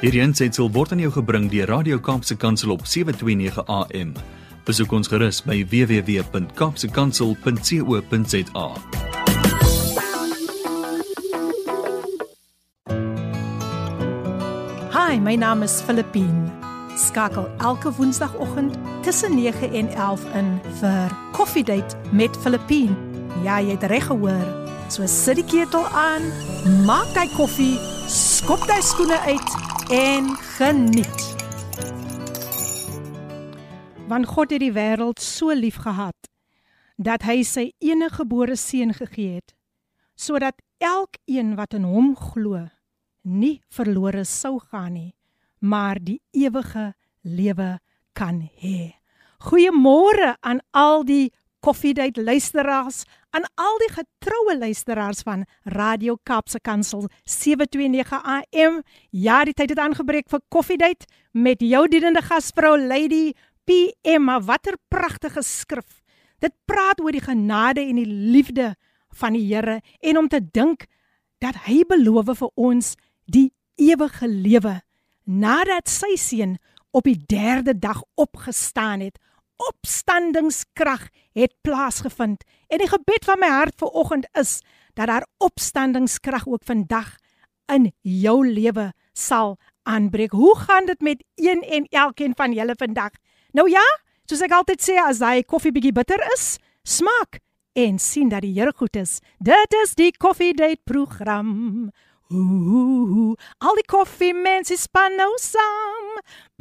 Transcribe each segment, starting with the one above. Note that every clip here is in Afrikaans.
Hierdie aansetsel word aan jou gebring deur Radio Kaapse Kansel op 729 AM. Besoek ons gerus by www.kapsekansel.co.za. Hi, my naam is Filippine. Skakel elke woensdagoggend tussen 9 en 11 in vir Koffiedייט met Filippine. Ja, jy het reg gehoor. So sit die ketel aan, maak jy koffie, skop jy skoene uit en geniet. Want God het die wêreld so lief gehad, dat hy sy enige gebore seun gegee het, sodat elkeen wat in hom glo, nie verlore sou gaan nie, maar die ewige lewe kan hê. Goeiemôre aan al die Koffiedייט luisteraars, aan al die getroue luisteraars van Radio Kaapse Kansel 729 AM. Ja, die tyd het aangebreek vir Koffiedייט met jou dienende gasvrou Lady PM. Maar watter pragtige skrif. Dit praat oor die genade en die liefde van die Here en om te dink dat hy beloof vir ons die ewige lewe nadat sy seun op die 3de dag opgestaan het. Opstandingskrag het plaasgevind en die gebed van my hart vanoggend is dat daar opstandingskrag ook vandag in jou lewe sal aanbreek. Hoe gaan dit met een en elkeen van julle vandag? Nou ja, soos ek altyd sê, as daai koffie bietjie bitter is, smaak en sien dat die Here goed is. Dit is die Koffiedייט program. Al die koffiemense span nou saam.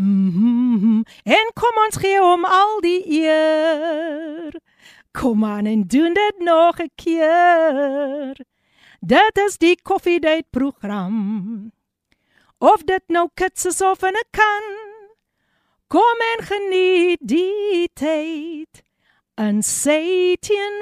En kom ons gee hom al die eer. Kom aan en doen dit nog 'n keer. Dit is die Koffiedייט program. Of dit nou kits is of in 'n kan. Kom en geniet die tyd in sy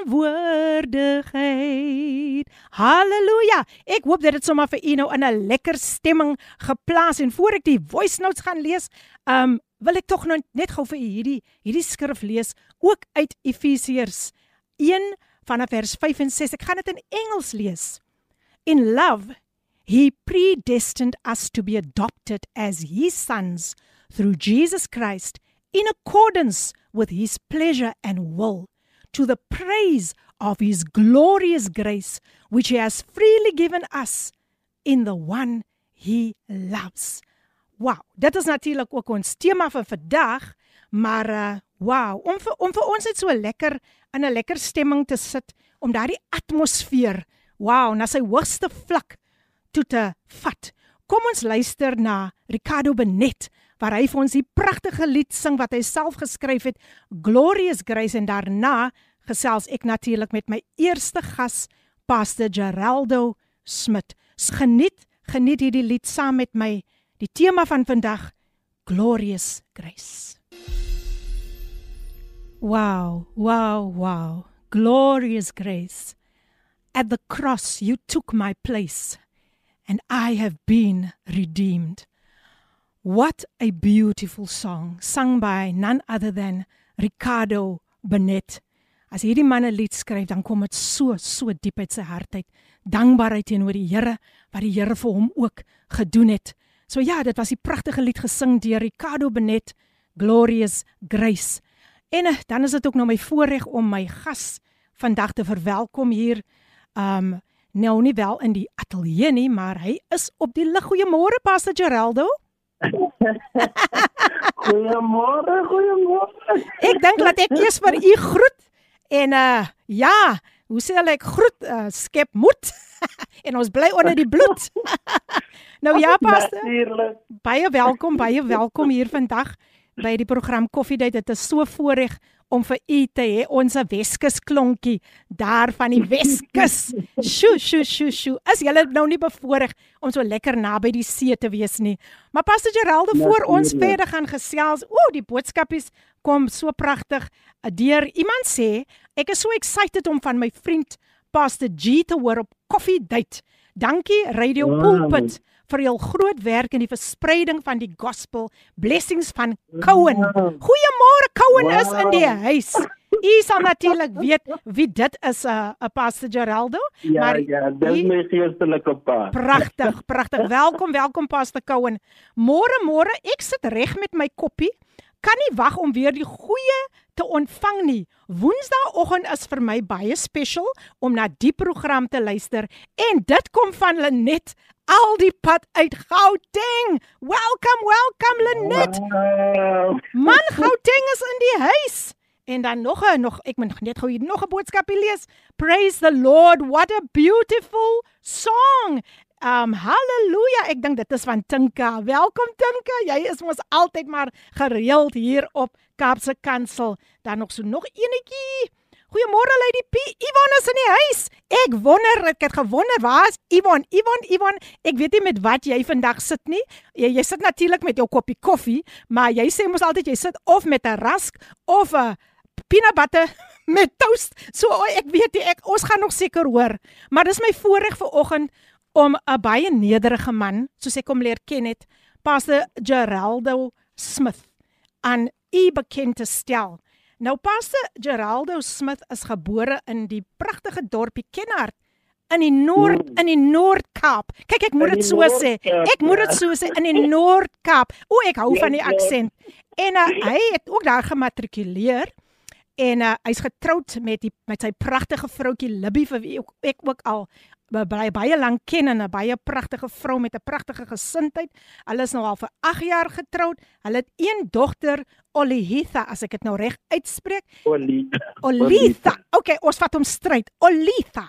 teenwoordigheid. Halleluja! Ek hoop dat dit sommer vir u nou in 'n lekker stemming geplaas. En voor ek die voice notes gaan lees, wil ek tog nou net gou vir u hierdie skrif lees, ook uit Efesiërs 1 vanaf vers 5 en 6. Ek gaan dit in Engels lees. In love, he predestined us to be adopted as his sons through Jesus Christ, in accordance with his pleasure and will, to the praise of his glorious grace, which he has freely given us in the one he loves. Wow, dit is natuurlik ook ons tema vir vandag, maar wow, om vir ons net so lekker in 'n lekker stemming te sit, om daardie atmosfeer, wow, na sy hoogste vlak toe te vat. Kom ons luister na Ricardo Benet, waar hy vir ons die pragtige lied sing wat hy self geskryf het, Glorious Grace, en daarna gesels ek natuurlik met my eerste gas, Pastor Geraldo Smit. Geniet hierdie lied saam met my. Die tema van vandag, Glorious Grace. Wow, wow, wow, glorious grace. At the cross you took my place, and I have been redeemed. What a beautiful song, sung by none other than Ricardo Benet. As hierdie man 'n lied skryf, dan kom dit so diep uit sy hart uit. Dankbaarheid teenoor die Here, wat die Here vir hom ook gedoen het. So ja, dit was die pragtige lied gesing deur Ricardo Benet, Glorious Grace. En dan is dit ook nou my voorreg om my gas vandag te verwelkom hier, nou nie wel in die ateljee nie, maar hy is op die lig. Goeiemôre, Pastor Geraldo. Goeiemôre. Ek dink dat ek eers vir u groet en ja, hoe sê ek groet, skep moed en ons bly onder die bloed. Nou ja, Pastor, baie welkom hier vandag by die program Koffiedייט. Dit is so voorreg om vir u te hê, ons Weskus klonkie daar van die Weskus. Sjoe. Is julle nou nie bevoorreg om so lekker naby die see te wees nie? Maar Pastor Geraldo, voor ons verder gaan gesels, die boodskapies kom so pragtig deur. Iemand sê, ek is so excited om van my vriend Pastor G te hoor op Koffiedייט. Dankie Radio Pulpit vir jul groot werk in die verspreiding van die gospel. Blessings van Cowan. Goeiemôre, Cowan is in die huis. U sal natuurlik weet wie dit is, Pastor Geraldo. Ja, maar dit is my geestelike pa. Pragtig. Welkom Pastor Cowan. Môre, ek sit reg met my koppie. Kan nie wag om weer die goeie te ontvang nie. Woensdagoggend is vir my baie special om na die program te luister en dit kom van Lenet al die pad uit Gauteng. Welcome Lenet. Wow. Man, Gauteng is in die huis. En dan nog ek moet net gou hier nog 'n boodskapie lees. Praise the Lord, what a beautiful song. Halleluja, ek dink dit is van Tinka. Welkom Tinka, jy is mos altyd maar gereeld hier op Kaapse Kansel. Dan nog enetjie. Goeiemôre Lady P. Yvonne is in die huis. Ek het gewonder, waar is Yvonne? Ek weet nie met wat jy vandag sit nie. Jy sit natuurlik met jou koppie koffie, maar jy sê mos altyd jy sit of met 'n rusk of 'n peanut butter met toast. So ek weet nie, ons gaan nog seker hoor. Maar dis my voorreg vanoggend om 'n baie nederige man, soos ek hom leer ken het, Pastor Geraldo Smith, aan u bekend te stel. Nou, Pastor Geraldo Smith is gebore in die pragtige dorpie Kenhardt, in die Noord-Kaap. Kyk, ek moet dit so sê, in die Noord-Kaap. Ek hou van die aksent. En hy het ook daar gematrikuleer, en hy's getroud met sy pragtige vroutjie Libby, vir wie ek ook al baie lank ken, en 'n baie pragtige vrou met 'n pragtige gesindheid. Hulle is nou al vir 8 jaar getroud. Hulle het een dogter, Olitha, as ek dit nou reg uitspreek. Olitha. Okay, ons vat hom stryd. Olitha.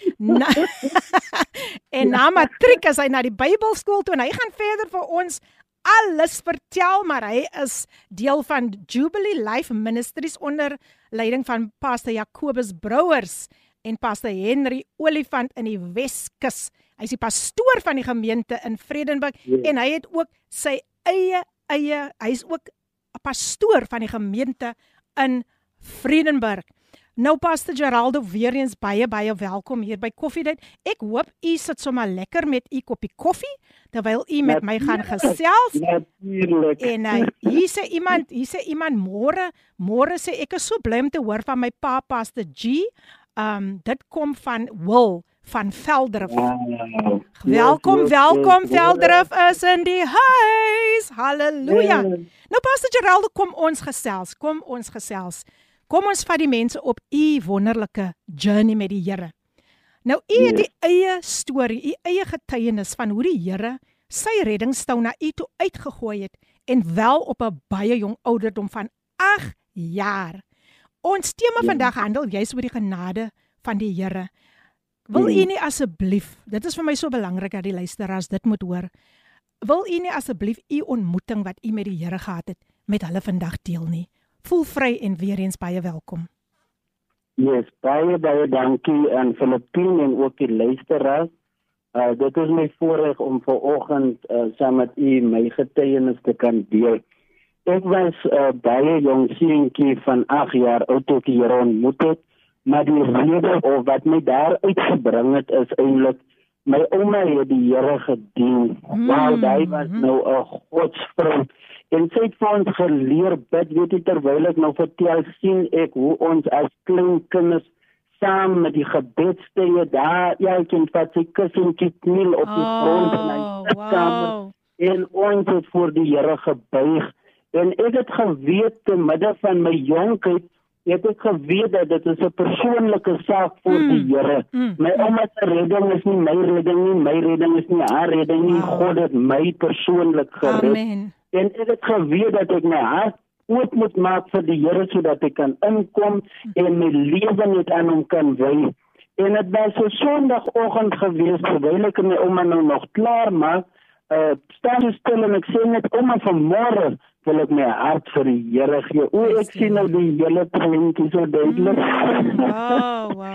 En na matriek is hy na die Bybelskool toe en hy gaan verder vir ons alles vertel, maar hy is deel van Jubilee Life Ministries onder leiding van Pastor Jacobus Brouwers en Pastor Henry Olifant in die Weskus. Hy is die pastoor van die gemeente in Vredenburg, en hy het ook sy eie, hy is ook 'n pastoor van die gemeente in Vredenburg. Nou Pastor Geraldo, weer eens baie welkom hier by Koffiedייט. Ek hoop u sit sommer lekker met u koppie koffie, terwyl u met my gaan gesels. Natuurlijk. En hier sê iemand, môre sê ek is so bly om te hoor van my pa, Pastor G. Dit kom van Will van Veldrif. Welkom, Veldrif is in die huis. Halleluja. Nou Pastor Geraldo, kom ons gesels. Kom ons vat die mense op u wonderlike journey met die Here. Nou u het die eie storie, u eie getuienis van hoe die Here sy reddingstou na u toe uitgegooi het, en wel op 'n baie jong ouderdom van 8 jaar. Ons tema vandag handel juis oor die genade van die Here. Wil u nie asseblief, dit is vir my so belangrik dat die luisteraars dit moet hoor, wil u nie asseblief u ontmoeting wat u met die Here gehad het, met hulle vandag deel nie? Voel vry en weer eens baie welkom. Yes, baie dankie aan Filippine en ook die luisteraars. Dit is my voorreg om vanoggend saam met u my getuienis te kan deel. Ek was baie jong seentjie van 8 jaar oud toe ek die Here ontmoet het, maar die rede of wat my daar uitgebring het is eintlik, my ouma het die Here gedien. Wow, hy was nou 'n godsvrou. En sy het vir ons geleer bid, weet jy, terwyl ek nou vertel, sien ek hoe ons as klein kinders saam met die gebedstye daar, elkeen vat sy kussentjie kniel op die grond in hy kamer, en ons het voor die Here gebuig. En ek het geweet, te midde van my jonkheid, het ek geweet dat dit is 'n persoonlike saak voor die Here. My ouma se redding is nie my redding nie, my redding is nie haar redding nie, God het my persoonlik gered. Amen. En ek het geweet dat ek my hart oop moet maak vir die Here, sodat ek kan inkom en my lewe net aan hom kan wy. En het was so Sondagoggend gewees, terwyl ek my ouma nou nog klaar maak, staan so stil en ek sê net, ouma, vanmôre wil ek my hart vir die Here gee. Ek sien nou die hele prentjie so duidelik. Wow.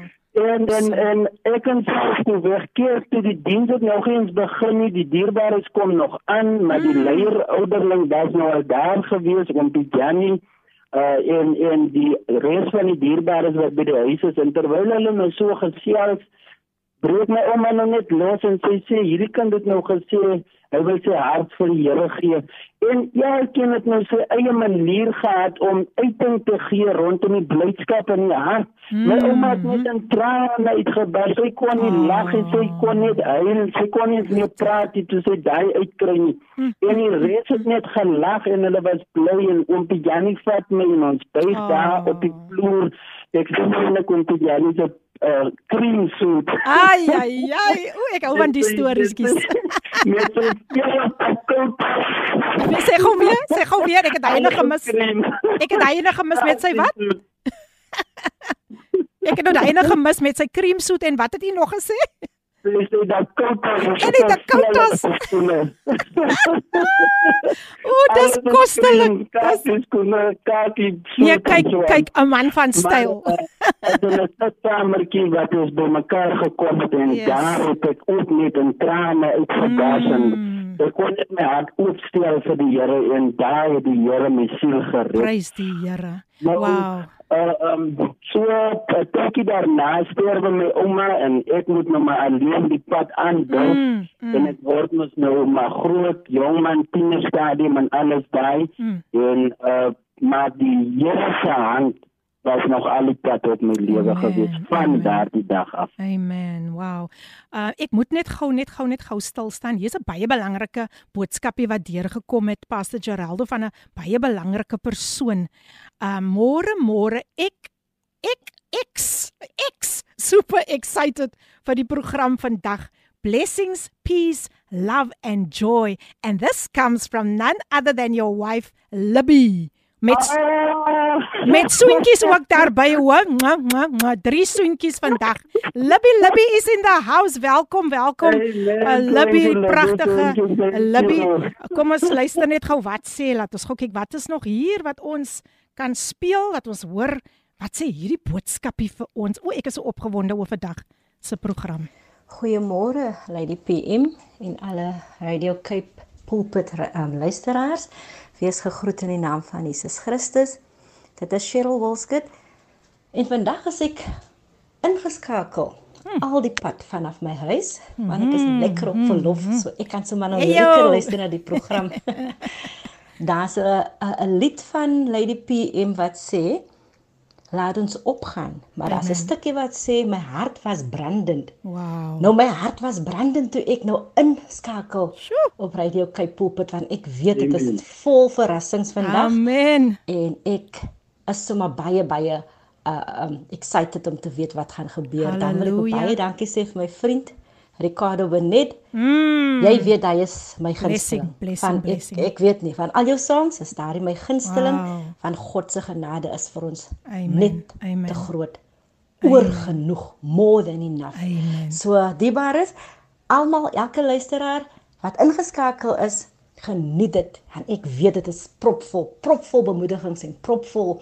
En ek kan selfs toe wegkeer toe die diens het nog eens begin nie, die dierbares kom nog aan, maar die leier ouderling was nou al daar gewees, om die Jannie, en die res van die dierbares wat by die huis is, en terwyl hulle nou so gesels, breek my ouma nou net los en sy sê, hierdie kind het nou gesê, Hy wil sy hart vir die Here gee. En elkeen het nou sy eie manier gehad om uiting te gee rondom die blydskap in die hart. My ouma het net in trane uitgebars. Sy kon nie lag en sy kon net huil. Sy kon nie meer praat toe sy daai uitkry nie. En die res het net gelag en hulle was bly en oompie Jannie vat my en ons buig daar op die vloer. Ek sien hulle kom te Jannie se cream soup. Ai, ek hou van die storieskies. Met so Sê gou weer, ek het hyne gemis. Ek het hyne gemis met sy wat? Ek het nou hyne gemis met sy creamsoet en wat het hy nog gesê? Dis dat koutas. En dit koutas. Dis kostelik. Nee, kyk, 'n man van styl. Dit is 'n kamertjie wat ons bymekaar gekom het en daar het ek ook net in trane uitgebars en ek kon net my hart oopstel vir die Here en daar het die Here my siel gered. Prys die Here. Wow. So, ek daarna sterwe my ouma en ek moet nou maar alleen die pad aandou en ek word mos nou maar groot, jongman, tienerstadium en alles daai en maar die Here se hand was nog al die pad op my lewe gewees van daardie dag af. Amen. Wow. Ek moet net gou stil staan. Hier's 'n baie belangrike boodskapie wat deurgekom het, Pastor Geraldo, van 'n baie belangrike persoon. Môre ek super excited vir die program vandag. Blessings, peace, love and joy. And this comes from none other than your wife, Libby. Met soentjies ook daarby, hoor. 3 soentjies vandag. Libby is in the house. Welkom. Libby, pragtige Libby. Kom ons luister net gou wat sê. Laat ons gou kyk wat is nog hier wat ons kan speel, dat ons hoor wat sê hierdie boodskapie vir ons. Ek is so opgewonde oor vandag se program. Goeiemôre, Lady PM en alle Radio Cape Pulpit luisteraars. Wees gegroet in die naam van Jesus Christus. Dit is Cheryl Wolskut. En vandag is ek ingeskakel al die pad vanaf my huis, want ek is lekker op verlof, so ek kan sommer nou lekker luister na die program. Daar's 'n lied van Lady PM wat sê, laat ons opgaan. Maar daar's 'n stukkie wat sê, my hart was brandend. Wow. Nou my hart was brandend toe ek nou inskakel op Radio Cape Pulpit, want ek weet dit is vol verrassings vandag. Amen. En ek is sommer baie excited om te weet wat gaan gebeur. Dan wil ek baie dankie sê vir my vriend Ricardo Benet. Jy weet hy is my gunsteling. Blessing. Ek weet nie, van al jou songs is daar my gunsteling. Van God se genade is vir ons net te groot. Oor genoeg, more than enough. Amen. So diebaar is, almal, elke luisteraar wat ingeskakel is, geniet dit. En ek weet dit is propvol bemoedigings en propvol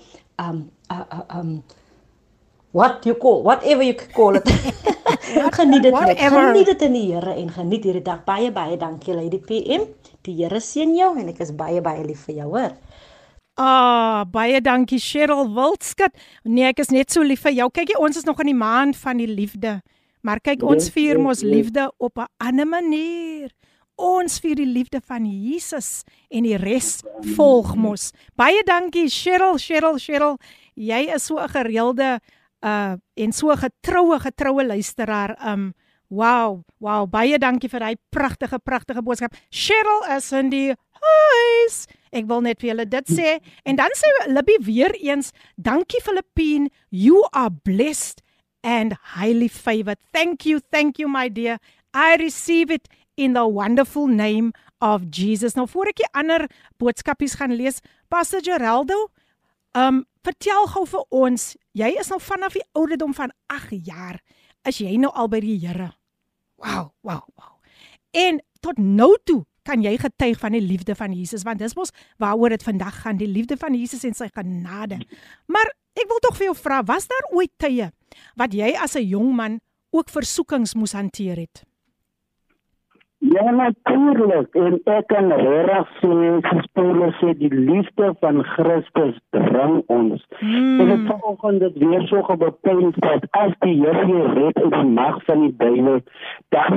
whatever you call it. Geniet dit net. Geniet dit in die Here en geniet hierdie dag. Baie dankie Lady PM. Die Here seën jou en ek is baie lief vir jou, hoor. Baie dankie Cheryl Wolskut. Nee, ek is net so lief vir jou. Kyk, ons is nog in die maand van die liefde. Maar kyk, ons vier mos liefde op 'n ander manier. Ons vier die liefde van Jesus en die res volg mos. Baie dankie Cheryl. Jy is so 'n gereelde en so 'n getroue luisteraar. Wow, baie dankie vir daai pragtige boodskap. Cheryl is in die huis. Ek wil net vir julle dit sê. En dan sê Libby weer eens, dankie Filippine, you are blessed and highly favored. Thank you my dear. I receive it in the wonderful name of Jesus. Nou voor ek die ander boodskapies gaan lees, Pastor Geraldo, vertel gou vir ons, jy is nou vanaf die ouderdom van 8 jaar, is jy nou al by die Here. Wow. En tot nou toe kan jy getuig van die liefde van Jesus, want dis mos waaroor dit vandag gaan, die liefde van Jesus en sy genade. Maar ek wil tog vir jou vra, was daar ooit tye wat jy as 'n jong man ook versoekings moes hanteer het? Ja, natuurlijk. En ek kan regtig sê, die liefde van Christus bring ons. En het vanoggend dit weer so gebepeind dat as die Here jou red uit die mag van die duiwel, dan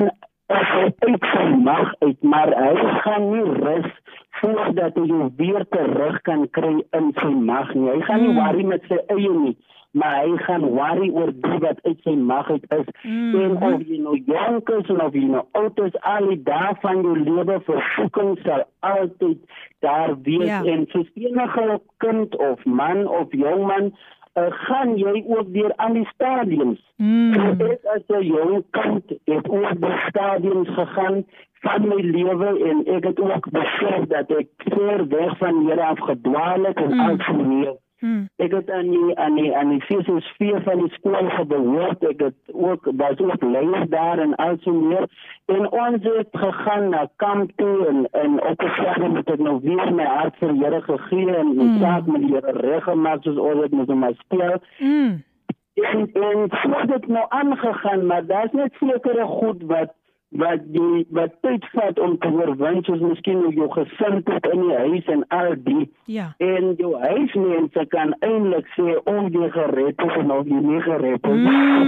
uit sy mag uit, maar hy gaan nie rus voordat hy jou weer terug kan kry in sy mag nie. Hy gaan nie worry met sy eie nie, maar hy gaan worry oor die wat uit sy mag uit is. En of jy nou jonk is en of jy nou oud is, al die dae van jou lewe, versoeking sal altyd daar wees. En soos enige kind of man of jongman, gaan jy ook deur aan die stadiums. Ek as 'n jong kind het ook deur stadiums gegaan van my lewe en ek het ook besef dat ek ver weg van Here af gedwaal het en al so meer. Ek het aan die CSV van die skool gebehoort, ek het ook, was ook leier daar en al so meer, en ons het gegaan na kamp toe, en op 'n stadium het ek nou weer my hart vir Here gegee, en my saak met die Here reg gemaak, soos ons het met my speel, en so het ek nou aangegaan, maar daar is net sekere goed wat tyd vat om te oorwin, soos miskien jou gesindheid in die huis en al die. En jou huismense kan eintlik sê of jy gered is en of jy nie gered is.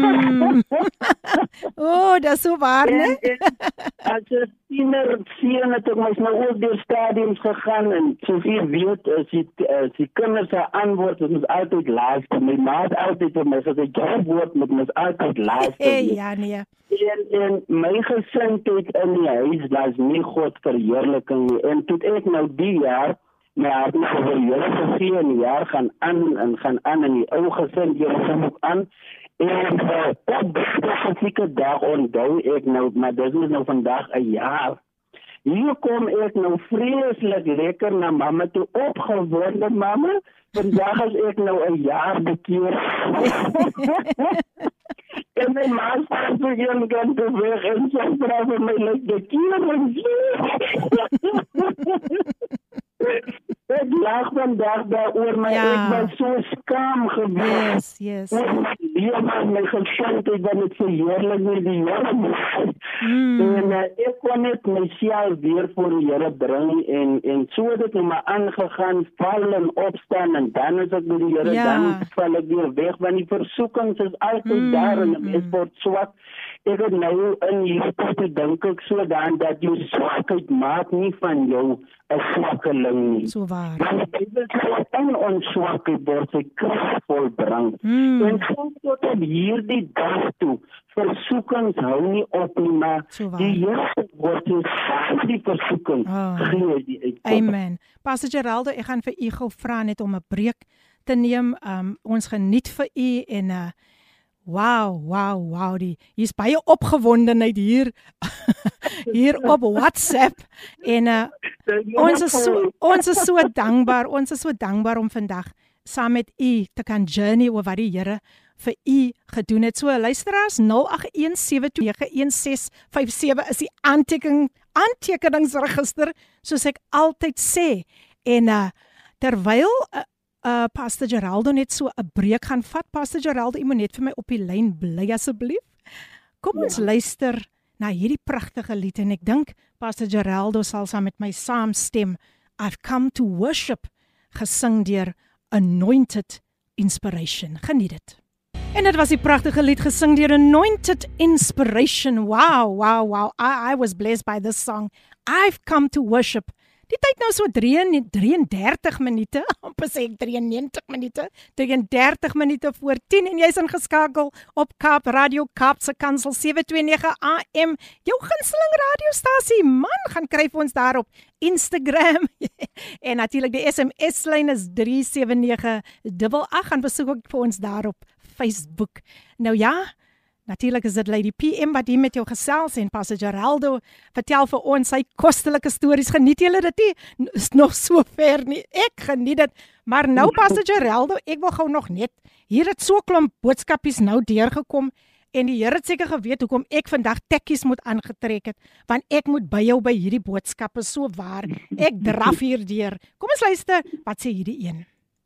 Dat is so waar, né? As 'n tiener het ek mys nou ook deur stadiums gegaan, en soos jy weet, as die kinders se antwoord, het ons altyd luister. My ma het altyd vir my gesê, jy woord moet ons altyd luister. Ja, nee. En my gesindheid in die huis was nie God verheerliking nie. En toe ek nou die jaar my hart vir Here gegee, en die jaar gaan aan en die ou gesind gaan ook aan. En op die spesifieke dag onthou ek nou, maar dit is nou vandag 'n jaar. Hier kom ek nou vreeslik lekker na mamma toe, opgewonde mamma. Vandag is ek nou 'n jaar bekeer. En my ma staan so een kant weg en sy vra vir my, like, bekeer en ek lag vandag daaroor, maar ek was so skaam geweest. Yes. My gesindheid wat het verheerlik nie die Here. En ek kon net myself weer voor die Here bring, en so het ek maar aangegaan, val en opstaan, en dan is ek met die Here, dan val ek weer weg, want die versoekings is altyd daar, en die mens word swak. Ek het nou in hierdie tyd dink ek so dan dat jou swakheid maak nie van jou 'n swakkeling nie. So waar. Want dit is in ons swakheid word sy krag volbring. En so tot op hierdie dag toe, versoekings hou nie op nie, maar die Here word die versoeking gee die uit. Amen. Pastor Geraldo, ek gaan vir u gou vra net om 'n breek te neem. Ons geniet vir u en wow, hier's baie opgewondenheid hier op WhatsApp en ons is so dankbaar om vandag saam met u te kan journey oor wat die Here vir u gedoen het. So luisteraars, 0817291657 is die aantekeningsregister, soos ek altyd sê. En terwyl Pastor Geraldo net so 'n breek gaan vat. Pastor Geraldo, u moet net vir my op die lyn bly asseblief. Kom ons luister na hierdie pragtige lied, en ek dink Pastor Geraldo sal saam met my saamstem. I've come to worship, gesing deur Anointed Inspiration. Geniet dit. En dit was die pragtige lied gesing deur Anointed Inspiration. Wow. I was blessed by this song. I've come to worship. Die tyd nou so 33 minute, amper sê ek 93 minute, 33 minute voor 10 en jy's ingeskakel op Kaap Radio Kaapse Kansel 729 AM, jou gunsteling radiostasie. Man, gaan kry vir ons daar op Instagram en natuurlik die SMS-lyn is 37988, gaan besoek ook vir ons daar op Facebook. Nou ja, natuurlik is dit Lady PM wat hier met jou gesels en Pastor Geraldo vertel vir ons sy kostelike stories. Geniet julle dit nie? Is nog so ver nie. Ek geniet dit. Maar nou Pastor Geraldo, ek wil gou nog net, hier het so klomp boodskapies nou deurgekom en die Here het seker geweet hoekom ek vandag tekkies moet aangetrek het, want ek moet by jou by hierdie boodskappe, so waar. Ek draf hier deur. Kom ons luister, wat sê hierdie een?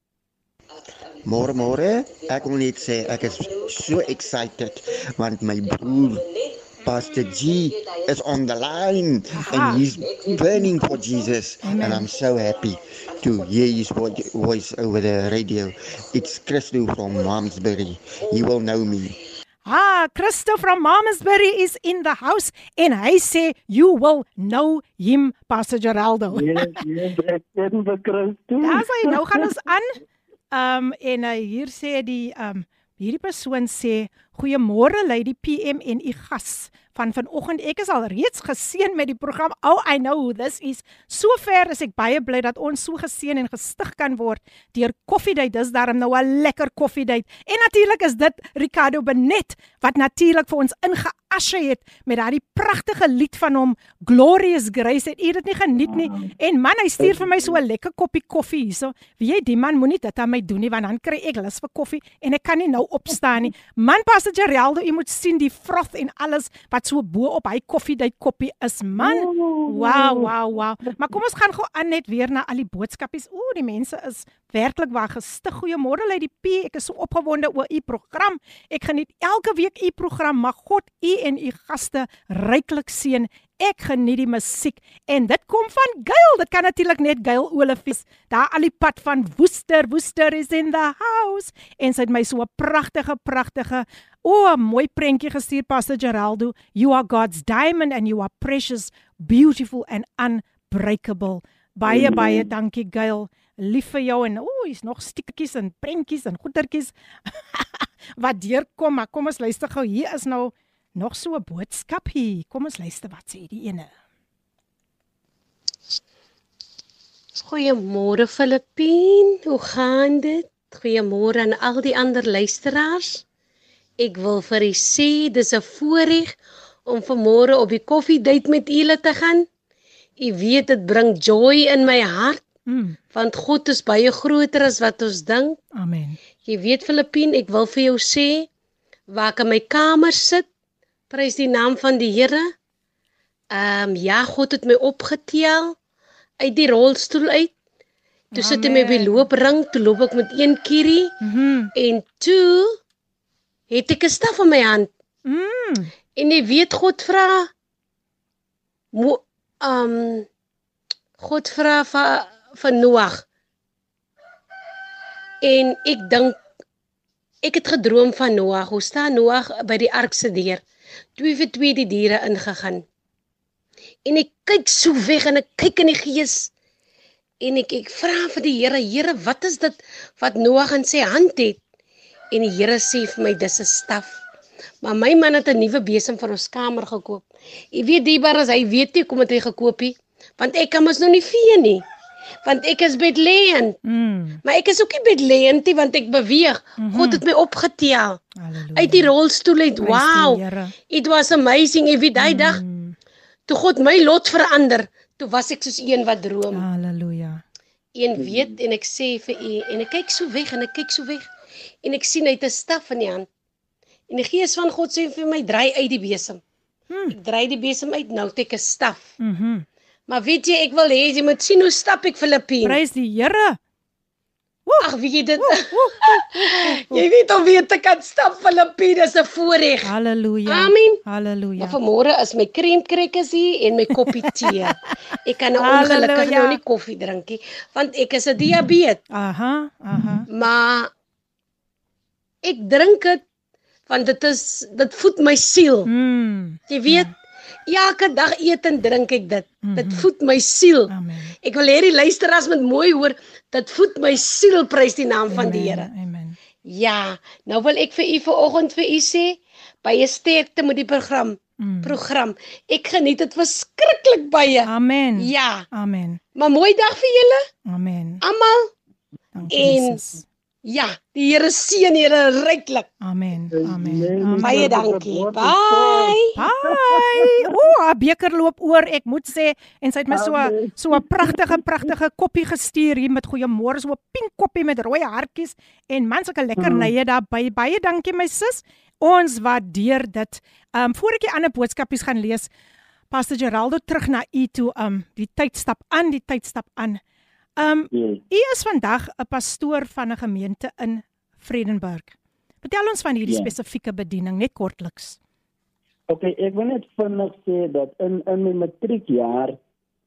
Môre, ek wil net sê ek is so excited want my broer Pastor G is on the line and he's burning for Jesus. Amen. And I'm so happy to hear his voice over the radio. It's Christo from Malmesbury. He will know me. Christo from Malmesbury is in the house en hy sê, you will know him, Pastor Geraldo. Yes, ek ken vir Christo. Daar sê, nou gaan ons aan. En hier sê hierdie persoon sê, goeiemôre Lady PM en u gas van vanoggend. Ek is al reeds geseën met die program. Oh, I know who this is. Sover is ek baie bly dat ons so geseën en gestig kan word deur Koffiedייט. Dis daarom nou 'n lekker koffiedייט. En natuurlik is dit Ricardo Benet wat natuurlik vir ons ingeasje het met daardie pragtige lied van hom, Glorious Grace. Het u dit nie geniet nie? En man, hy stuur vir my so 'n lekker koppie koffie hierso. Wie jy, die man moenie dit aan my doen nie, want dan kry ek lus vir koffie en ek kan nie nou opstaan nie. Man, Pastor Geraldo, jy moet sien die froth en alles wat so bo op hy koffiedייט koppie is, man. Wow. Maar kom ons gaan gou aan net weer na al die boodskapies. Die mense is werklik waar gestig. Goeiemôre Lady P, ek is so opgewonde oor u program. Ek geniet elke week u program. Mag God u en u gaste ryklik seën. Ek geniet die musiek en dit kom van Gail. Dit kan natuurlik net Gail Olivies. Daar al die pad van Woester. Woester is in the house. En sy het my so 'n pragtige mooi prentjie gestuur, Pastor Geraldo. You are God's diamond and you are precious, beautiful and unbreakable. Baie dankie Gail. Lief vir jou en hier's nog stikkies en prentjies en goetertjies wat deurkom, maar kom ons luister gou. Hier is nou nog so 'n boodskap hier. Kom ons luister wat sê die ene. Goeiemôre Filippien, hoe gaan dit? Goeiemôre aan al die ander luisteraars. Ek wil vir u sê, dis 'n voorreg om vanmôre op die koffiedייט met julle te gaan. U weet dit bring joy in my hart, want God is baie groter as wat ons dink. Amen. Jy weet Filippien, ek wil vir jou sê, waar ek in my kamer sit, prys die naam van die Here. God het my opgetel uit die rolstoel uit. Toe sit hy my op die loopring, toe loop ek met een kierie, en toe het ek 'n staf in my hand. En jy weet, God vra van Noag. En ek dink, ek het gedroom van Noag. Hoe staan Noag by die ark se deur? 2 vir 2 die diere ingegaan. En ek kyk so weg en ek kyk in die gees. En ek vra vir die Here, wat is dit wat Noag in sy hand het? En die Here sê vir my, dis 'n staf. Maar my man het 'n nuwe besem vir ons kamer gekoop. Jy weet diebaar as hy weet nie kom het hy gekoop nie, want ek kan mos nou nie vee nie. Want ek is bedlêend. Maar ek is ook nie bedlêend nie, want ek beweeg. God het my opgetel. Uit die rolstoel uit. Wow. It was amazing. Jy weet die dag, toe God my lot verander, toe was ek soos een wat droom. Halleluja. En weet, en ek sê vir u, en ek kyk so weg, en ek sien hy het 'n staf in die hand. En die gees van God sê vir my, draai uit die besem. Ek draai die besem uit, nou het ek 'n staf. Maar weet jy, ek wil hê, jy moet sien hoe stap ek Filippien. Prys die Here. Ag, weet jy dit? Jy weet om weer te kan stap Filippien, is 'n voorreg. Halleluja. Amen. Halleluja. Maar vanmôre is my kreemkrekkers hier en my koppie tee. Ek kan ongelukkig nou nie koffie drink nie, want ek is 'n diabetes. Aha. Maar ek drink dit want dit voed my siel. Jy weet, elke dag eet en drink ek dit. Dit voed my siel. Amen. Ek wil hê die luisteraars moet mooi hoor, dit voed my siel, prys die naam van die Here. Amen. Ja, nou wil ek vir u vanoggend vir u sê, baie sterkte met die program. Ek geniet dit verskriklik baie. Amen. Ja. Amen. Maar mooi dag vir julle. Amen. Almal. Dankie, En Jesus. ja, die Here seën julle ryklik. Amen. Baie dankie. Bye. Haar beker loop oor, ek moet sê, en sy het my so 'n pragtige koppie gestuur hier met goeiemôre, so 'n pink koppie met rooi hartjies en man sulke lekker nye daarby. Baie dankie my sis. Ons waardeer dit. Voor ek die ander boodskapies gaan lees, Pastor Geraldo, terug na u toe, die tyd stap aan. U is vandag 'n pastoor van 'n gemeente in Vredenburg. Vertel ons van hierdie spesifieke bediening, net kortliks. Okay, ek wil net vinnig sê dat in my matriekjaar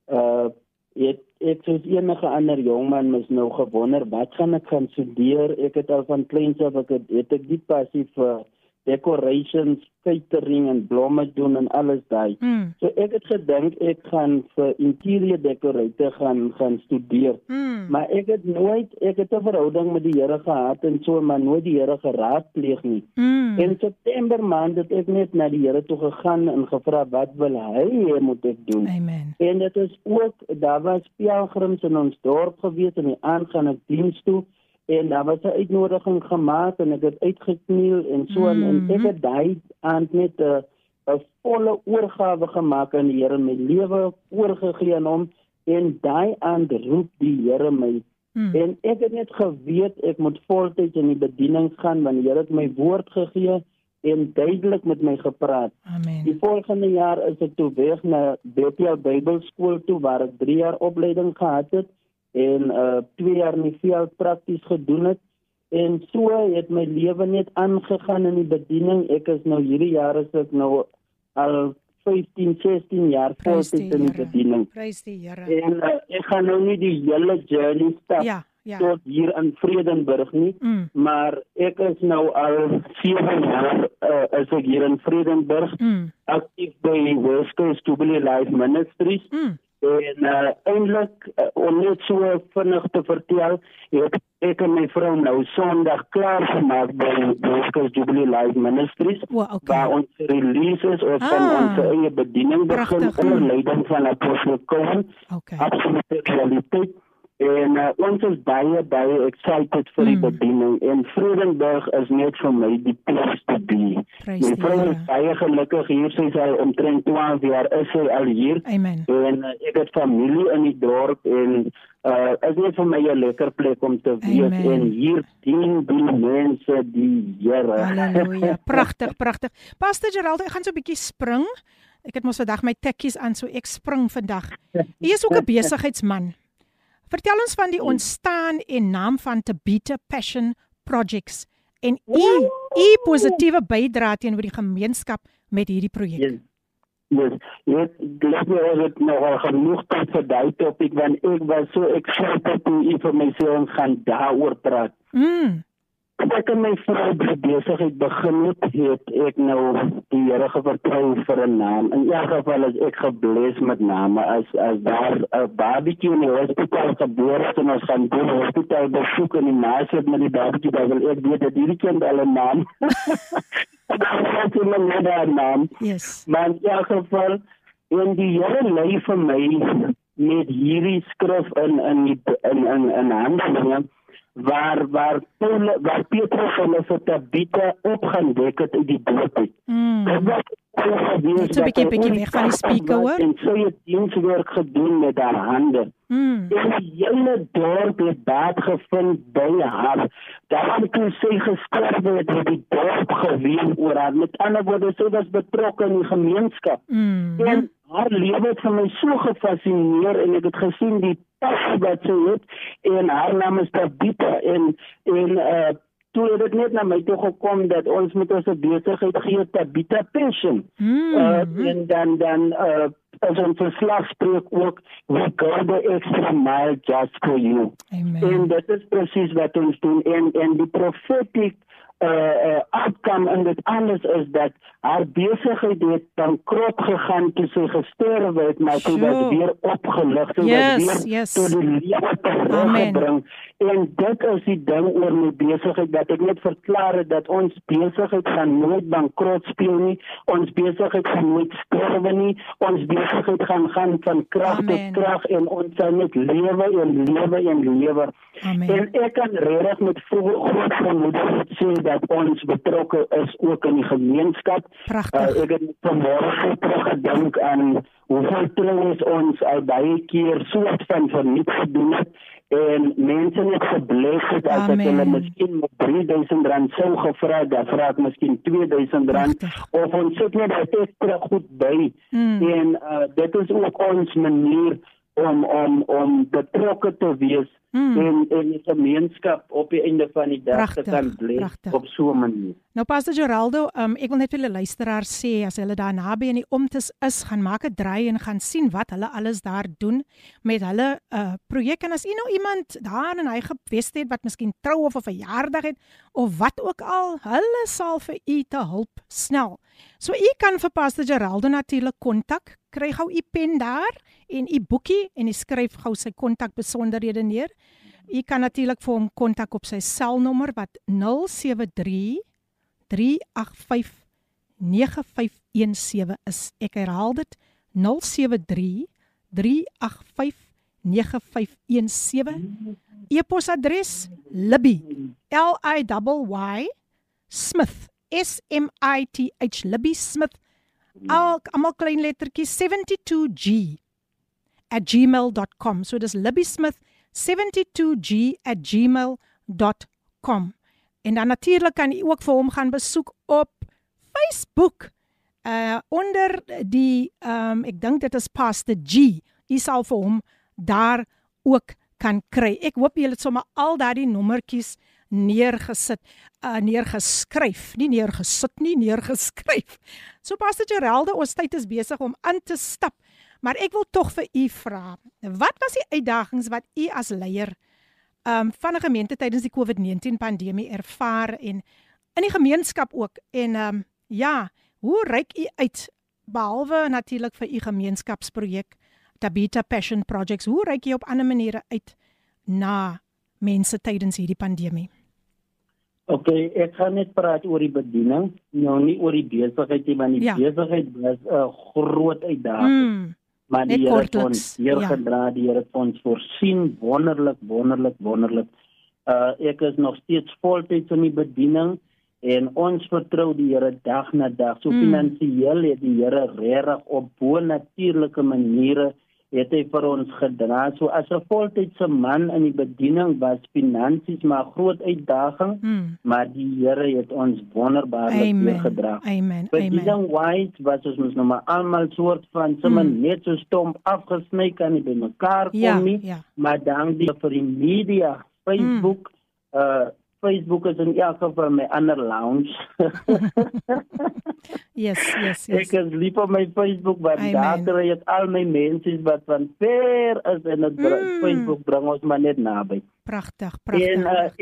het ek soos enige ander jongman mis nou gewonder, wat gaan ek gaan studeer? Ek het al van kleins af, het ek die passie vir decorations, catering en blomme doen en alles daai. So ek het gedink ek gaan vir interior decorator gaan studeer. Maar ek het 'n verhouding met die Here gehad en so, maar nooit die Here geraadpleeg nie. In September maand het ek net na die Here toe gegaan en gevra wat wil hy hê moet ek doen. Amen. En dit is ook, daar was pelgrims in ons dorp gewees en die aand gaan ek diens toe. En daar was 'n uitnodiging gemaak en ek het uitgekniel en so en ek het daai aand net 'n volle oorgawe gemaak aan die Here, my lewe oorgegee aan hom en daai aand roep die Here my. En ek het net geweet ek moet voltyds in die bediening gaan want die Here het my woord gegee en duidelik met my gepraat. Amen. Die volgende jaar is ek toe weg na Bethel Bybelskool toe waar ek 3 jaar opleiding gehad het. En 2 jaar in die veld prakties gedoen het en so het my lewe net aangegaan in die bediening. Ek is nou hierdie jaar is ek nou al 15, 16 jaar voltyds in die bediening. Prys die Here. En ek gaan nou nie die hele journey stap tot hier in Vredenburg nie, maar ek is nou al 7 jaar is ek hier in Vredenburg aktief by West Coast Jubilee Life Ministries. En eintlik, om net so vinnig te vertel, het ek en my vrou nou Sondag klaargemaak by West Jubilee Life Ministries, waar ons releases of van onze eie bediening begin, onder leiding van Apostel Cohen, absolute realiteit. En ons is baie excited vir die bediening en Vredenburg is net vir my die place to be. My vrou is baie gelukkig hier, sy is al omtrent 12 jaar is sy al hier. Amen. En ek het familie in die dorp en is net vir my 'n lekker plek om te wees en hier dien die mense die Here. Halleluja, pragtig. Pastor Gerald, ek gaan so 'n bietjie spring. Ek het mos vandag my tekkies aan, so ek spring vandag. U is ook 'n besigheidsman. Vertel ons van die ontstaan en naam van Tabitha Passion Projects en u positiewe bydrae teenoor die gemeenskap met hierdie projek. Yes. Ek glo jy het nog genoeg tyd vir daai topik want ek was so excited toe u vir my sê ons gaan daaroor praat. Ek en my vrou die besigheid begin het ek nou die Here vertrou vir 'n naam. In elk geval is ek gebless met name as daar 'n barbecue in die hospitaal gebeur en ons gaan die hospitaal besoek en die nasit met die barbecue, daar wil ek weet dat hierdie kind al 'n naam. Dat is my naam. Yes. Maar in elk geval, en die Here lei vir my met hierdie skrif in Handelinge, waar Petrus hulle vir Tabitha opgedek het uit die dood uit. Net so 'n bietjie weg van die speaker hoor. En sy het dienswerk gedoen met haar hande. En die hele dorp het baat gevind by haar. Daarom toe sy gesterwe het die dorp geween oor haar. Met ander woorde, sy was betrokke in die gemeenskap. En haar lewe het vir my so gefascineer en ek het gesien die passie wat sy het en haar naam is Tabitha en toe het dit net na my toe gekom dat ons moet ons besigheid gee Tabitha Passion. En dan as ons verslag spreek ook, we go the extra mile just for you. Amen. En dit is presies wat ons doen en die prophetic outcome en dit alles is dat haar besigheid het bankrot gegaan toe sy gesterwe het, maar sy was weer opgelig, sy was weer tot die lewe teruggebring. En dit is die ding oor my besigheid, dat ek net verklaar het dat ons besigheid gaan nooit bankrot speel nie, ons besigheid gaan nooit sterwe nie, ons besigheid gaan van krag tot krag en ons sal net lewe en lewe en lewe. En ek kan regtig met groot vermoeden sê dat ons betrokke is ook in die gemeenskap. Ek het vanmorgen teruggedink aan hoeveel trouwens ons al baie keer soort van verniet gedoen het en mense net gebless het as ek hulle miskien met R3,000 sou gevra, dan vra ek miskien R2,000 of ons sit net extra goed by en dit is ook ons manier om betrokke te wees en die gemeenskap op die einde van die dag te kan bless op so 'n manier. Nou Pastor Geraldo, ek wil net vir die luisteraars sê, as hulle daar naby in die omtes is, gaan maak 'n draai en gaan sien wat hulle alles daar doen met hulle projek. En as u nou iemand daar in hy gewest het wat miskien trou of 'n verjaardag het of wat ook al, hulle sal vir u te hulp snel. So u kan vir Pastor Geraldo natuurlik kontak. Kry gou u pen daar en u boekie en u skryf gou sy kontakbesonderhede neer. U kan natuurlik vir hom kontak op sy selnommer wat 073 385 9517 is. Ek herhaal dit 073 385 9517. E-posadres Libby Liy Smith SMITH Libby Smith almal klein lettertjies 72g@gmail.com. So dis Libby Smith 72g@gmail.com. En dan natuurlik kan u ook vir hom gaan besoek op Facebook. Onder die ek dink dit is Pastor G. U sal vir hom daar ook kan kry. Ek hoop julle het sommer al daardie nommertjies neergeskryf. Nie neergesit nie, neergeskryf. So Pastor Geraldo, ons tyd is besig om aan te stap. Maar ek wil tog vir u vra, wat was die uitdagings wat u as leier van 'n gemeente tydens die COVID-19 pandemie ervaar en in die gemeenskap ook? En hoe reik u uit, behalwe natuurlik vir u gemeenskapsprojek, Tabitha Passion Projects, hoe reik jy op ander maniere uit na mense tydens hierdie pandemie? Okay, ek gaan net praat oor die bediening, nou nie oor die besigheid nie, want die besigheid was 'n groot uitdaging. Maar die Here het ons gedra, die Here het ons voorsien, wonderlik. Ek is nog steeds voltyds in die bediening en ons vertrou die Here dag na dag. So finansiëel het die Here regtig op bo-natuurlike maniere het hy vir ons gedra. So as 'n voltydse man in die bediening was finansies maar 'n groot uitdaging, maar die Here het ons wonderbaarlik gedra. Amen. Bediening wise was ons nou maar almal soort van sommer net so stomp afgesny kan nie by mekaar kom nie, maar dank vir die media, Facebook is in elk geval my ander lounge. Yes. Ek is lief op my Facebook, want daar kry ek al my mense wat van ver is en het Facebook bring ons maar net naby. Pragtig. En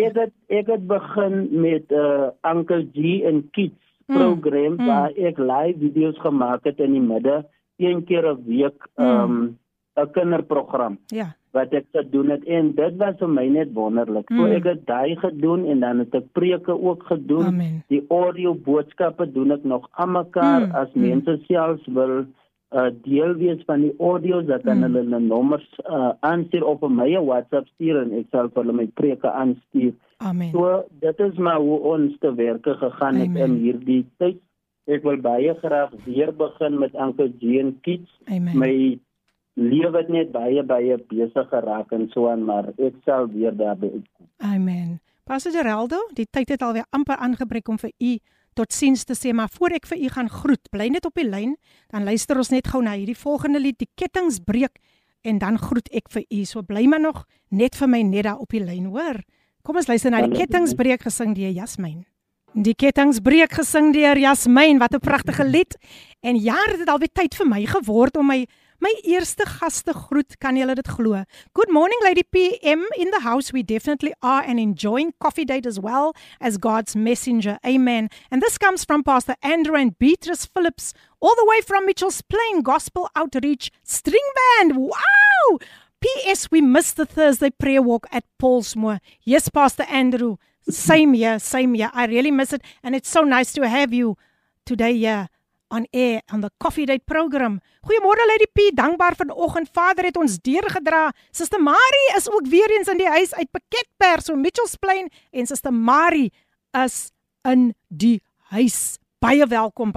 ek het begin met Uncle G en Kids program, waar ek live video's gemaak het in die middag, 1 keer 'n week, 'n kinderprogram. Ja. Wat ek gedoen het, en dit was vir my net wonderlik. So ek het daai gedoen en dan het ek preke ook gedoen. Amen. Die audio boodskappe doen ek nog aan mekaar as mense selfs wil deel wees van die audio's, dat kan hulle 'n nommers aanstuur of op my WhatsApp stuur en ek sal vir hulle my preke aanstuur. Amen. So dit is maar hoe ons te werke gegaan het in hierdie tyd. Ek wil baie graag weer begin met Uncle G en Kids. Amen. My lewe het net baie besig geraak en so aan, maar ek sal weer daarby uitkom. Amen. Pastor Geraldo, die tyd het alweer amper aangebreek om vir u totsiens te sê, maar voor ek vir u gaan groet, bly net op die lyn, dan luister ons net gou na hierdie volgende lied, Die Kettinge Breek, en dan groet ek vir u. So bly maar nog net vir my net daar op die lyn, hoor. Kom ons luister na Die Kettinge Breek gesing deur Jasmine. Die Kettinge Breek gesing deur Jasmine, wat 'n pragtige lied. En ja, dit het alweer tyd vir my geword om my eerste gaste groet, kan julle dit glo? Good morning, Lady PM in the house. We definitely are, and enjoying coffee date as well as God's messenger. Amen. And this comes from Pastor Andrew and Beatrice Phillips, all the way from Mitchell's Plain Gospel Outreach String Band. Wow! P.S. We missed the Thursday prayer walk at Paulsmoor. Yes, Pastor Andrew. Same here. I really miss it, and it's so nice to have you today here on air on the Coffee Date program. Goeiemôre Lady P, dankbaar vanoggend. Vader het ons deurgedra. Suster Marie is ook weer eens in die huis uit Piketberg, so Mitchells Plain, en Suster Marie is in die huis. Baie welkom.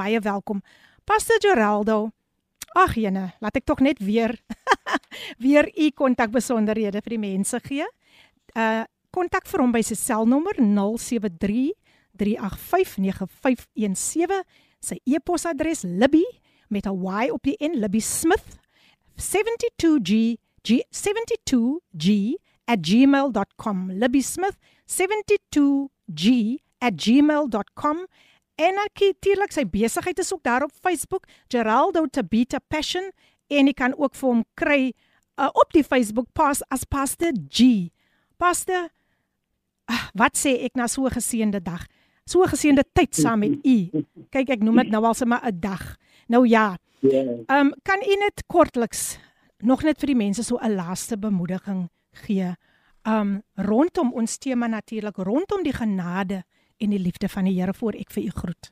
Pastor Geraldo, ag jene, laat ek tog net weer u kontakbesonderhede vir die mense gee. Kontak vir hom by sy selnommer 073 385 9517. Sy e-posadres Libby met 'n Y op die N, Libby Smith 72g 72g@gmail.com. Libby Smith 72g@gmail.com. En natuurlik sy besigheid is ook daar op Facebook, Geraldo Tabita Passion, en jy kan ook vir hom kry op die Facebook as Pastor G. Pastor, wat sê ek na so 'n geseënde dag? So 'n geseënde tyd saam met u. Kyk, ek noem dit nou al sommer 'n dag. Nou ja. Kan u net kortliks nog net vir die mense so 'n laaste bemoediging gee? Rondom ons tema natuurlik, rondom die genade en die liefde van die Here voor ek vir u groet.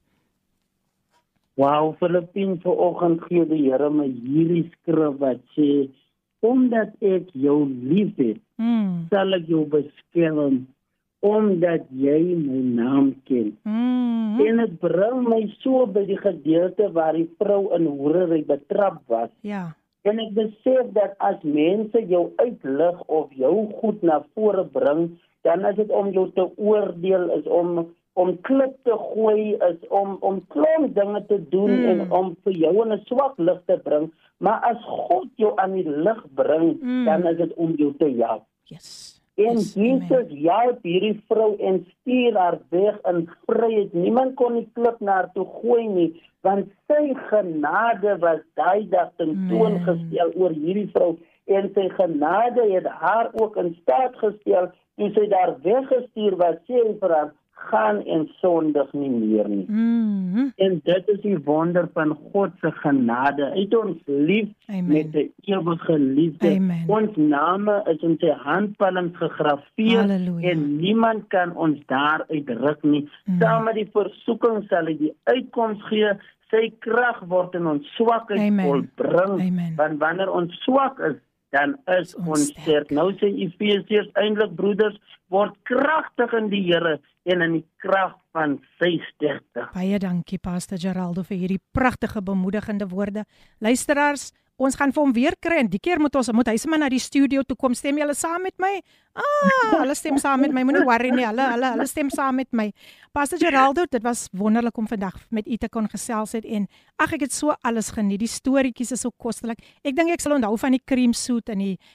Wow, Filippien, vanoggend gee die Here my hierdie skrif wat sê, omdat ek jou liefhet, sal ek jou beskerm, omdat jy my naam ken. En het bring my so by die gedeelte waar die vrou in hoerery betrap was. Ja. En ek besef dat as mense jou uitlig of jou goed na vore bring, dan is dit om jou te oordeel, is om klip te gooi, is om klomp dinge te doen en om vir jou in 'n swak lig te bring. Maar as God jou aan die lig bring, dan is dit om jou te help. Yes. En Yes, Jesus help hierdie vrou en stuur haar weg in vryheid. Niemand kon die klip na haar toe gooi nie, want sy genade was daai dag tentoongestel oor hierdie vrou. En sy genade het haar ook in staat gestel, toe sy daar weggestuur was, sê hy vir haar, gaan en sondig nie meer nie. En dit is die wonder van God se genade. Hy het ons lief met 'n ewige liefde. Ons name is in sy handpalms gegraveer. Halleluja. En niemand kan ons daar uitruk nie. Saam met die versoeking sal hy die uitkoms gee. Sy krag word in ons swakheid volbring. Want wanneer ons swak is, dan is ons sterk. Nou sê Efesiërs eintlik, broeders, word kragtig in die Here en in die krag van sy sterkte. Baie dankie Pastor Geraldo vir hierdie pragtige bemoedigende woorde. Luisteraars, ons gaan vir hom weer kry en die keer moet hy sommer na die studio toe kom. Stem julle saam met my? Hulle stem saam met my. Moenie worry nie. Hulle stem saam met my. Pastor Geraldo, dit was wonderlik om vandag met u te kon gesels het en ek het so alles geniet. Die storieetjies is so kostelik. Ek dink ek sal onthou van die cream suit en die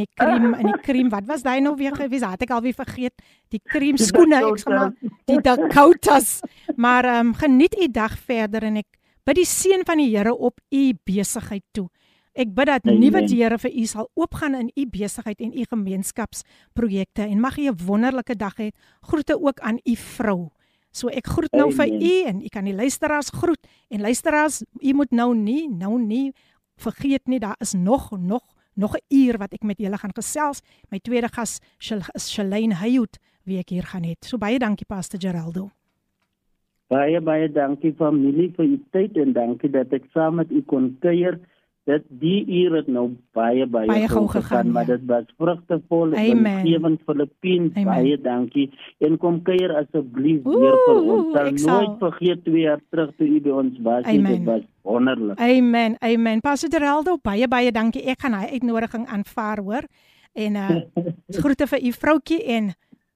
cream, wat was daai nou weer gewees? Het ek alweer vergeet. Die cream skoene, ek sal maar die Dakotas. Maar geniet u dag verder en ek bid die seën van die Here op u besigheid toe. Ek bid dat nuwe deure vir u sal oopgaan in u besigheid en u gemeenskapsprojekte en mag u 'n wonderlike dag hê. Groete ook aan u vrou. So ek groet nou vir u en u kan die luisteraars groet en luisteraars, u moet nou nie vergeet nie, daar is nog 'n uur wat ek met julle gaan gesels. My tweede gas is Shalane Hayut wie ek hier gaan hê. So baie dankie Pastor Geraldo. Baie dankie familie vir u tyd en dankie dat ek saam met u kon kuier. Die uur het nou baie gou gegaan, maar dit was vrugtevol en gewend Filippien. Baie dankie. En kom kuier asseblief weer vir ons. Sal nooit vergeet 2 jaar terug toe u by ons was. Dit was wonderlik. Amen. Pastor Geraldo, baie dankie. Ek gaan hy uitnodiging aanvaar, hoor. En groete vir u vroutjie en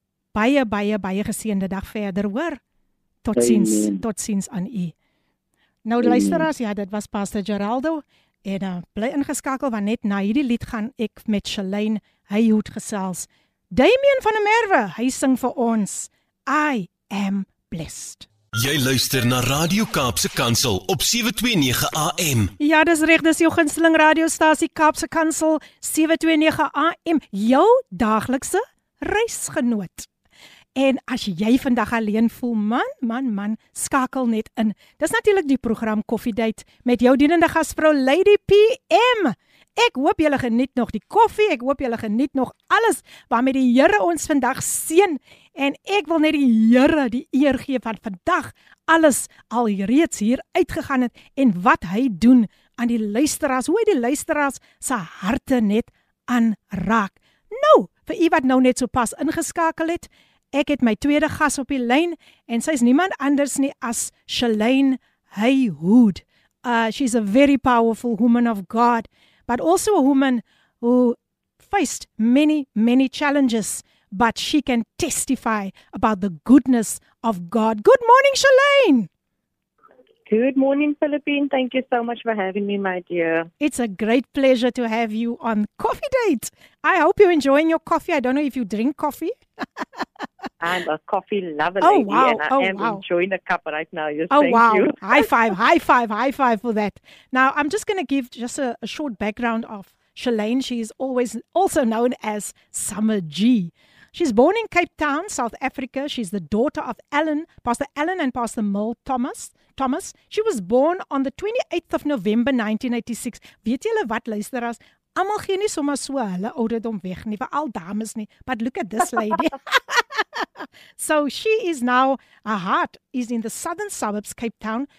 baie geseënde dag verder, hoor. Totsiens aan u. Nou luisteraars, ja, dit was Pastor Geraldo. En bly ingeskakel want net na hierdie lied gaan ek met Shalane Hayut gesels. Damien van der Merwe, hy sing vir ons I am blessed. Jy luister na Radio Kaapse Kansel op 729 AM. Ja, dis reg, dis jou gunsteling radiostasie Kaapse Kansel 729 AM, jou daaglikse reisgenoot. En as jy vandag alleen voel, man, skakel net in. Dis natuurlik die program Coffee Date met jou dienende gasvrou Lady PM. Ek hoop julle geniet nog die koffie, ek hoop julle geniet nog alles waarmee die Here ons vandag seën. En ek wil net die Here die eer gee van vandag alles al reeds hier uitgegaan het en wat hy doen aan die luisteraars, hoe hy die luisteraars se harte net aanraak. Nou, vir u wat nou net so pas ingeskakel het, ek het my tweede gas op die lyn en sy is niemand anders nie as Shalane Hayut. She's a very powerful woman of God, but also a woman who faced many challenges, but she can testify about the goodness of God. Good morning, Shalane. Good morning, Philippine. Thank you so much for having me, my dear. It's a great pleasure to have you on Coffee Date. I hope you're enjoying your coffee. I don't know if you drink coffee. I'm a coffee lover, lady, and I am enjoying a cup right now. Yes, thank you. High five for that. Now, I'm just going to give just a short background of Shalane. She is also known as Summer G. She's born in Cape Town, South Africa. She's the daughter of Pastor Alan and Pastor Mil Thomas. She was born on the 28th of November 1986. Weet julle wat, luisteraars? Almal gee nie sommer so hulle ouderdom weg nie, veral dames nie. But look at this lady. So she is now, her heart is in the southern suburbs, Cape Town,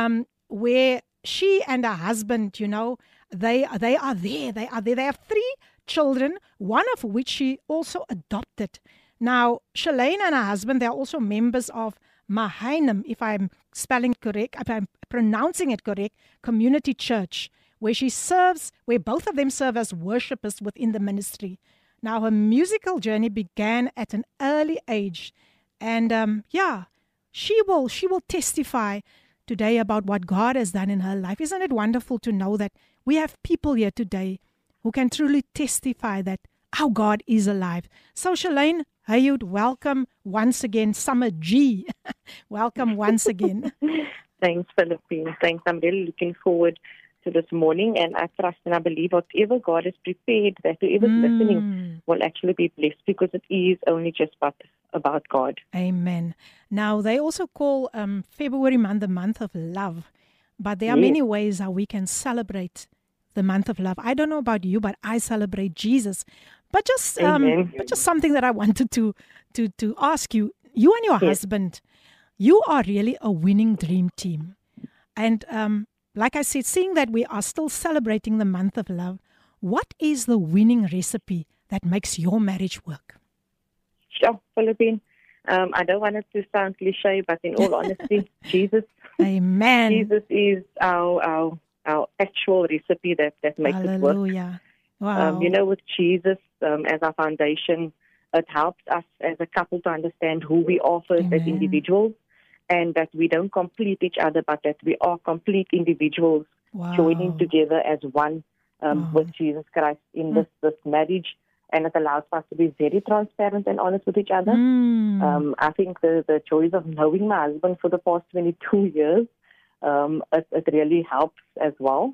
where she and her husband, they are there. They have 3 children, one of which she also adopted. Now, Shalane and her husband, they are also members of Mahynum, if I'm spelling correct, if I'm pronouncing it correct, Community Church, where both of them serve as worshippers within the ministry. Now, her musical journey began at an early age, and she will testify today about what God has done in her life. Isn't it wonderful to know that we have people here today who can truly testify that our God is alive? So, Shalane, Hayud, welcome once again. Summer G, welcome once again. Thanks, Philippine. Thanks. I'm really looking forward to this morning, and I trust and I believe whatever God has prepared, that whoever's listening will actually be blessed, because it is only just about God. Amen. Now, they also call February month the month of love, but there are many ways how we can celebrate the month of love. I don't know about you, but I celebrate Jesus. But just something that I wanted to ask you. You and your husband, you are really a winning dream team. And like I said, seeing that we are still celebrating the month of love, what is the winning recipe that makes your marriage work? Sure, Philippine. I don't want it to sound cliche, but in all honesty, Jesus. Amen. Jesus is our actual recipe that makes it work. Hallelujah. Wow. With Jesus as our foundation, it helps us as a couple to understand who we are first as individuals, and that we don't complete each other, but that we are complete individuals joining together as one with Jesus Christ in this marriage. And it allows us to be very transparent and honest with each other. I think the choice of knowing my husband for the past 22 years, it really helps as well.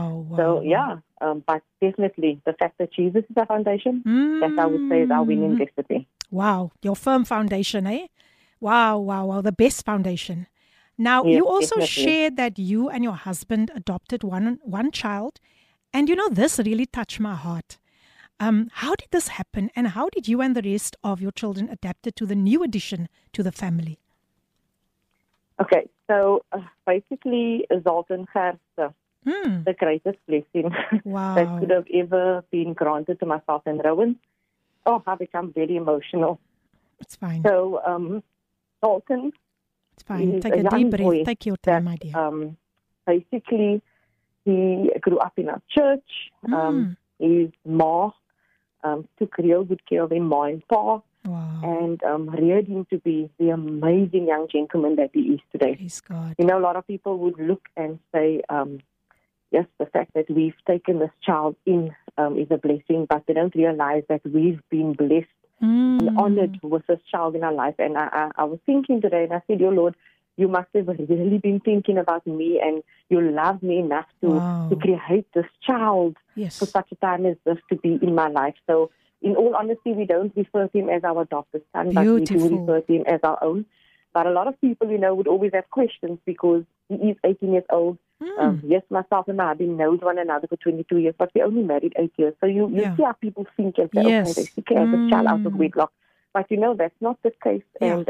But definitely the fact that Jesus is our foundation, that I would say is our winning recipe. Wow, your firm foundation, eh? Wow, the best foundation. Now, you also shared that you and your husband adopted one child, and this really touched my heart. How did this happen, and how did you and the rest of your children adapt to the new addition to the family? Okay, so basically, Zoltan has the greatest blessing that could have ever been granted to myself and Rowan. Oh, I become very emotional. It's fine. So, Zoltan, it's fine. Take a deep breath. Take your time, my dear. Basically, he grew up in our church. His mom took real good care of him, Ma and Pa, and reared him to be the amazing young gentleman that he is today. Praise God. A lot of people would look and say, yes, the fact that we've taken this child in is a blessing, but they don't realize that we've been blessed and honored with this child in our life. And I was thinking today, and I said, "Your Lord, you must have really been thinking about me, and you love me enough to create this child for such a time as this to be in my life." So, in all honesty, we don't refer to him as our adopted son, but we do refer to him as our own. But a lot of people, would always have questions because he is 18 years old. Yes, myself and my husband knows one another for 22 years, but we only married 8 years. So you see how people think and say, okay, they still have a child out of wedlock. But that's not the case. And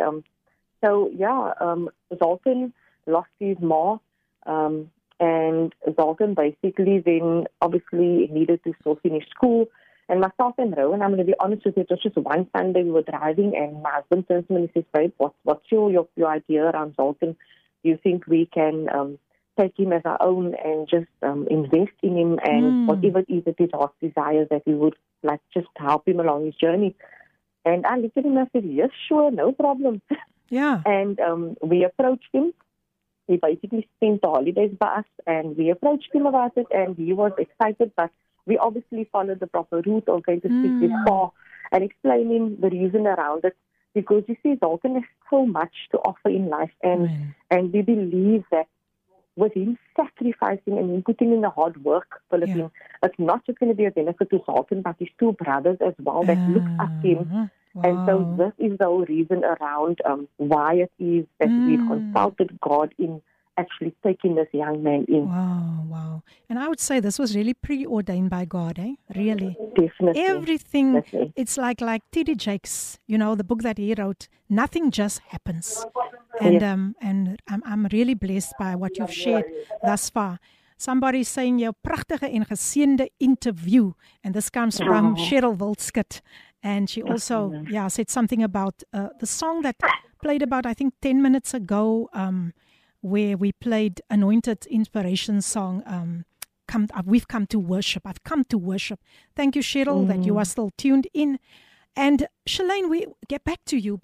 Zoltan lost his mom, and Zoltan basically then obviously needed to still finish school. And myself and Rowan, I'm going to be honest with you, it was just one Sunday we were driving, and my husband turns to me and says, "Babe, what's your idea around Zoltan? Do you think we can take him as our own and just invest in him, and whatever it is that his heart desires, that we would like just help him along his journey?" And I looked at him and I said, "Yes, sure, no problem." Yeah. And we approached him, he basically spent the holidays by us, and we approached him about it, and he was excited, but we obviously followed the proper route of going to speak this far and explaining the reason around it, because you see, Zoltan has so much to offer in life, and we believe that with him sacrificing and him putting in the hard work, Philippine, it's not just going to be a benefit to Zoltan, but his two brothers as well that look up to him. Wow. And so this is the whole reason around why it is that we've consulted God in actually taking this young man in. Wow. And I would say this was really preordained by God, Really. Definitely. Everything, Definitely. It's like T.D. Jakes, the book that he wrote, nothing just happens. And I'm really blessed by what you've shared thus far. Somebody saying jou pragtige en geseënde interview, and this comes from Cheryl Wilskut. And she also said something about the song that played about, I think, 10 minutes ago, where we played Anointed Inspiration song, We've Come to Worship. I've come to worship. Thank you, Cheryl, that you are still tuned in. And Shalane, we get back to you.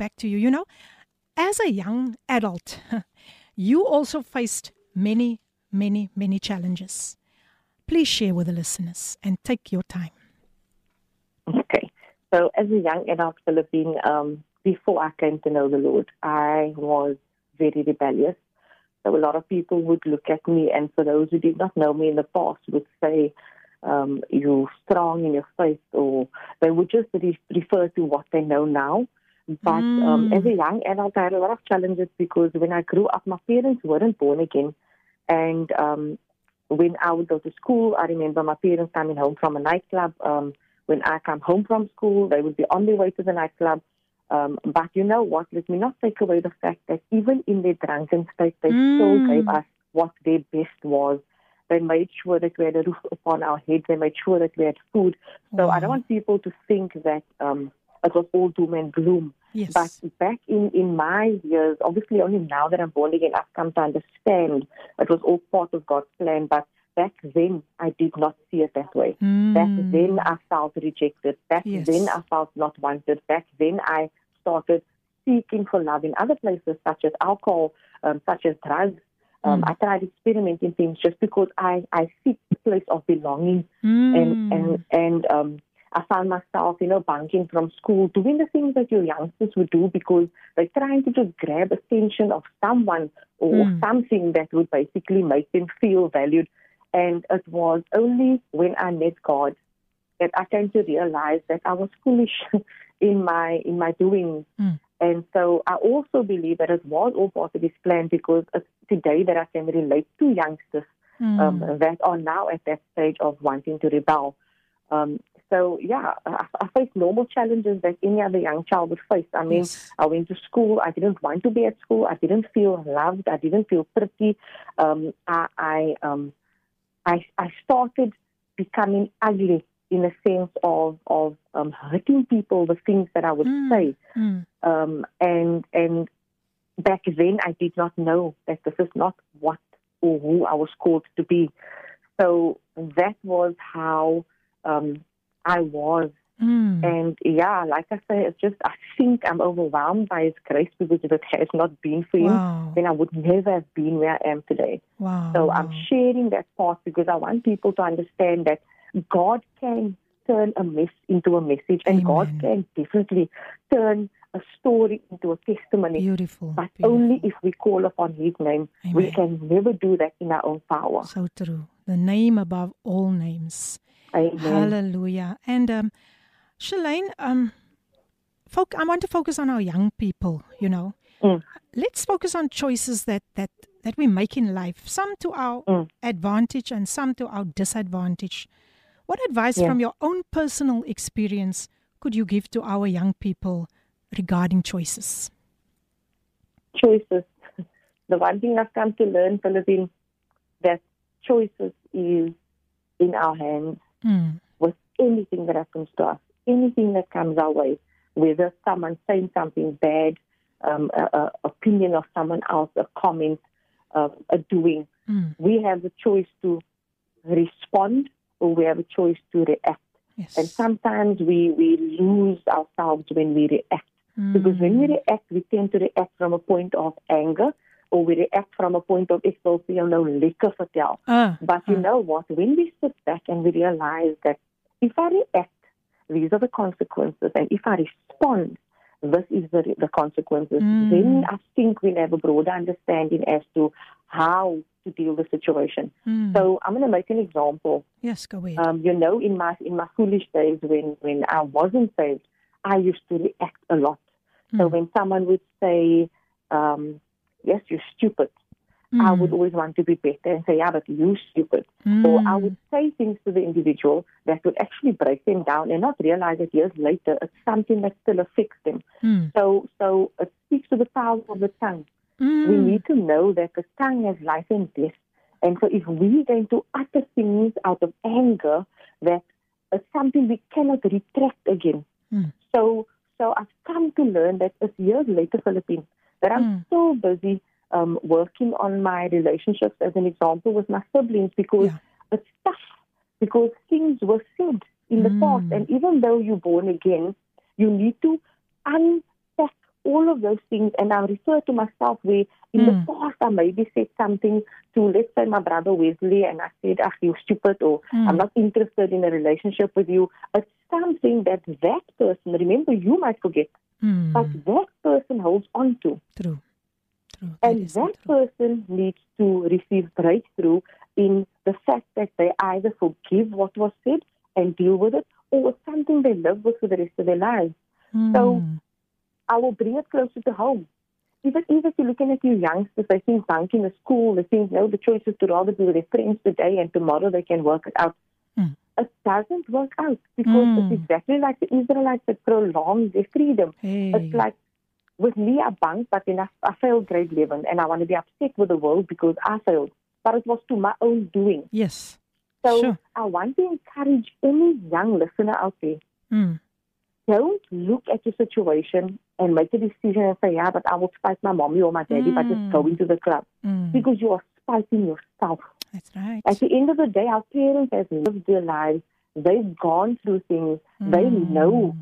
As a young adult, you also faced many, many, many challenges. Please share with the listeners and take your time. Okay. So as a young adult Philippine, before I came to know the Lord, I was very rebellious. So a lot of people would look at me, and for those who did not know me in the past would say, you're strong in your faith, or they would just refer to what they know now. But as a young adult, I had a lot of challenges because when I grew up, my parents weren't born again. And when I would go to school, I remember my parents coming home from a nightclub. When I come home from school, they would be on their way to the nightclub. But you know what? Let me not take away the fact that even in their drunken state, they still gave us what their best was. They made sure that we had a roof upon our heads. They made sure that we had food. So I don't want people to think that it was all doom and gloom. Yes. But back in my years, obviously only now that I'm born again, I've come to understand it was all part of God's plan. But back then, I did not see it that way. Back then, I felt rejected. Back then, I felt not wanted. Back then, I started seeking for love in other places, such as alcohol, such as drugs. I tried experimenting things just because I seek a place of belonging. And I found myself, bunking from school, doing the things that your youngsters would do because they're trying to just grab attention of someone or something that would basically make them feel valued. And it was only when I met God that I came to realize that I was foolish in my doings. And so I also believe that it was all part of His plan, because it's today that I can relate to youngsters that are now at that stage of wanting to rebel. So, I faced normal challenges that any other young child would face. I mean, I went to school. I didn't want to be at school. I didn't feel loved. I didn't feel pretty. I started becoming ugly in a sense of hurting people, the things that I would say. And back then, I did not know that this is not what or who I was called to be. So that was how I was. And like I say, it's just, I think I'm overwhelmed by His grace, because if it has not been for Him, then I would never have been where I am today. So I'm sharing that part because I want people to understand that God can turn a mess into a message, and God can definitely turn a story into a testimony. Beautiful. But only if we call upon His name. We can never do that in our own power. So true. The name above all names. Amen. Hallelujah. And Shalane, I want to focus on our young people, Let's focus on choices that we make in life, some to our advantage and some to our disadvantage. What advice from your own personal experience could you give to our young people regarding choices? Choices. The one thing I've come to learn, Philippine, that choices is in our hands with anything that happens to us, anything that comes our way, whether someone saying something bad, opinion of someone else, a comment, a doing. We have the choice to respond, or we have a choice to react. Yes. And sometimes we lose ourselves when we react. Because when we react, we tend to react from a point of anger, or we react from a point of ek wil vir jou nou lekker vertel. But you know what, when we sit back and we realize that if I react, these are the consequences, and if I respond, this is the consequences, then I think we'll have a broader understanding as to how to deal with the situation. So I'm going to make an example. Yes, go ahead. You know, in my foolish days when I wasn't saved, I used to react a lot. So when someone would say, yes, you're stupid, I would always want to be better and say, yeah, but you're stupid. Or I would say things to the individual that would actually break them down and not realize that years later it's something that still affects them. So it speaks to the power of the tongue. We need to know that the tongue has life and death. And so if we're going to utter things out of anger, that it's something we cannot retract again. So I've come to learn that it's years later, Philippines, that I'm so busy working on my relationships, as an example, with my siblings, because it's tough, because things were said in the past. And even though you're born again, you need to unpack all of those things. And I refer to myself where in the past I maybe said something to, let's say, my brother Wesley, and I said, you're stupid, or I'm not interested in a relationship with you. It's something that person, remember, you might forget, but that person holds on to. True. And that person needs to receive breakthrough in the fact that they either forgive what was said and deal with it, or it's something they live with for the rest of their lives. So I will bring it closer to home. Even if you're looking at your youngsters, they think banking in school, they think, no, the choice is to rather be with their friends today and tomorrow they can work it out. It doesn't work out, because it's exactly like the Israelites that prolonged their freedom. It's like, with me, I banged, but then I failed grade 11, and I want to be upset with the world because I failed. But it was to my own doing. Yes. So I want to encourage any young listener out there. Don't look at your situation and make a decision and say, yeah, but I will spite my mommy or my daddy by just going to the club. Because you are spiting yourself. That's right. At the end of the day, our parents have lived their lives. They've gone through things. They know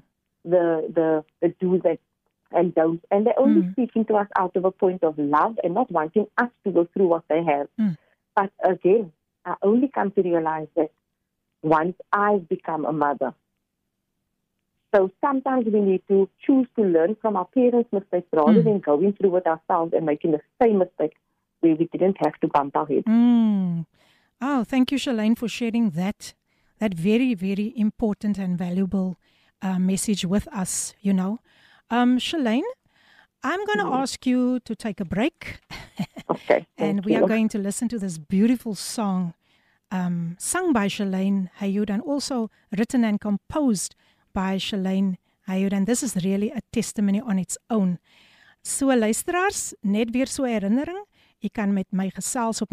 the do's and don'ts. And they're only speaking to us out of a point of love and not wanting us to go through what they have. But again, I only come to realize that once I've become a mother. So sometimes we need to choose to learn from our parents' mistakes rather than going through it ourselves and making the same mistake where we didn't have to bump our head. Oh, thank you, Shalane, for sharing that very, very important and valuable message with us, you know. Shalane, I'm going to ask you to take a break. Okay. And we are going to listen to this beautiful song sung by Shalane Hayud and also written and composed by Shalane Hayud. And this is really a testimony on its own. So luisteraars, net weer so 'n herinnering. U kan met my gesels op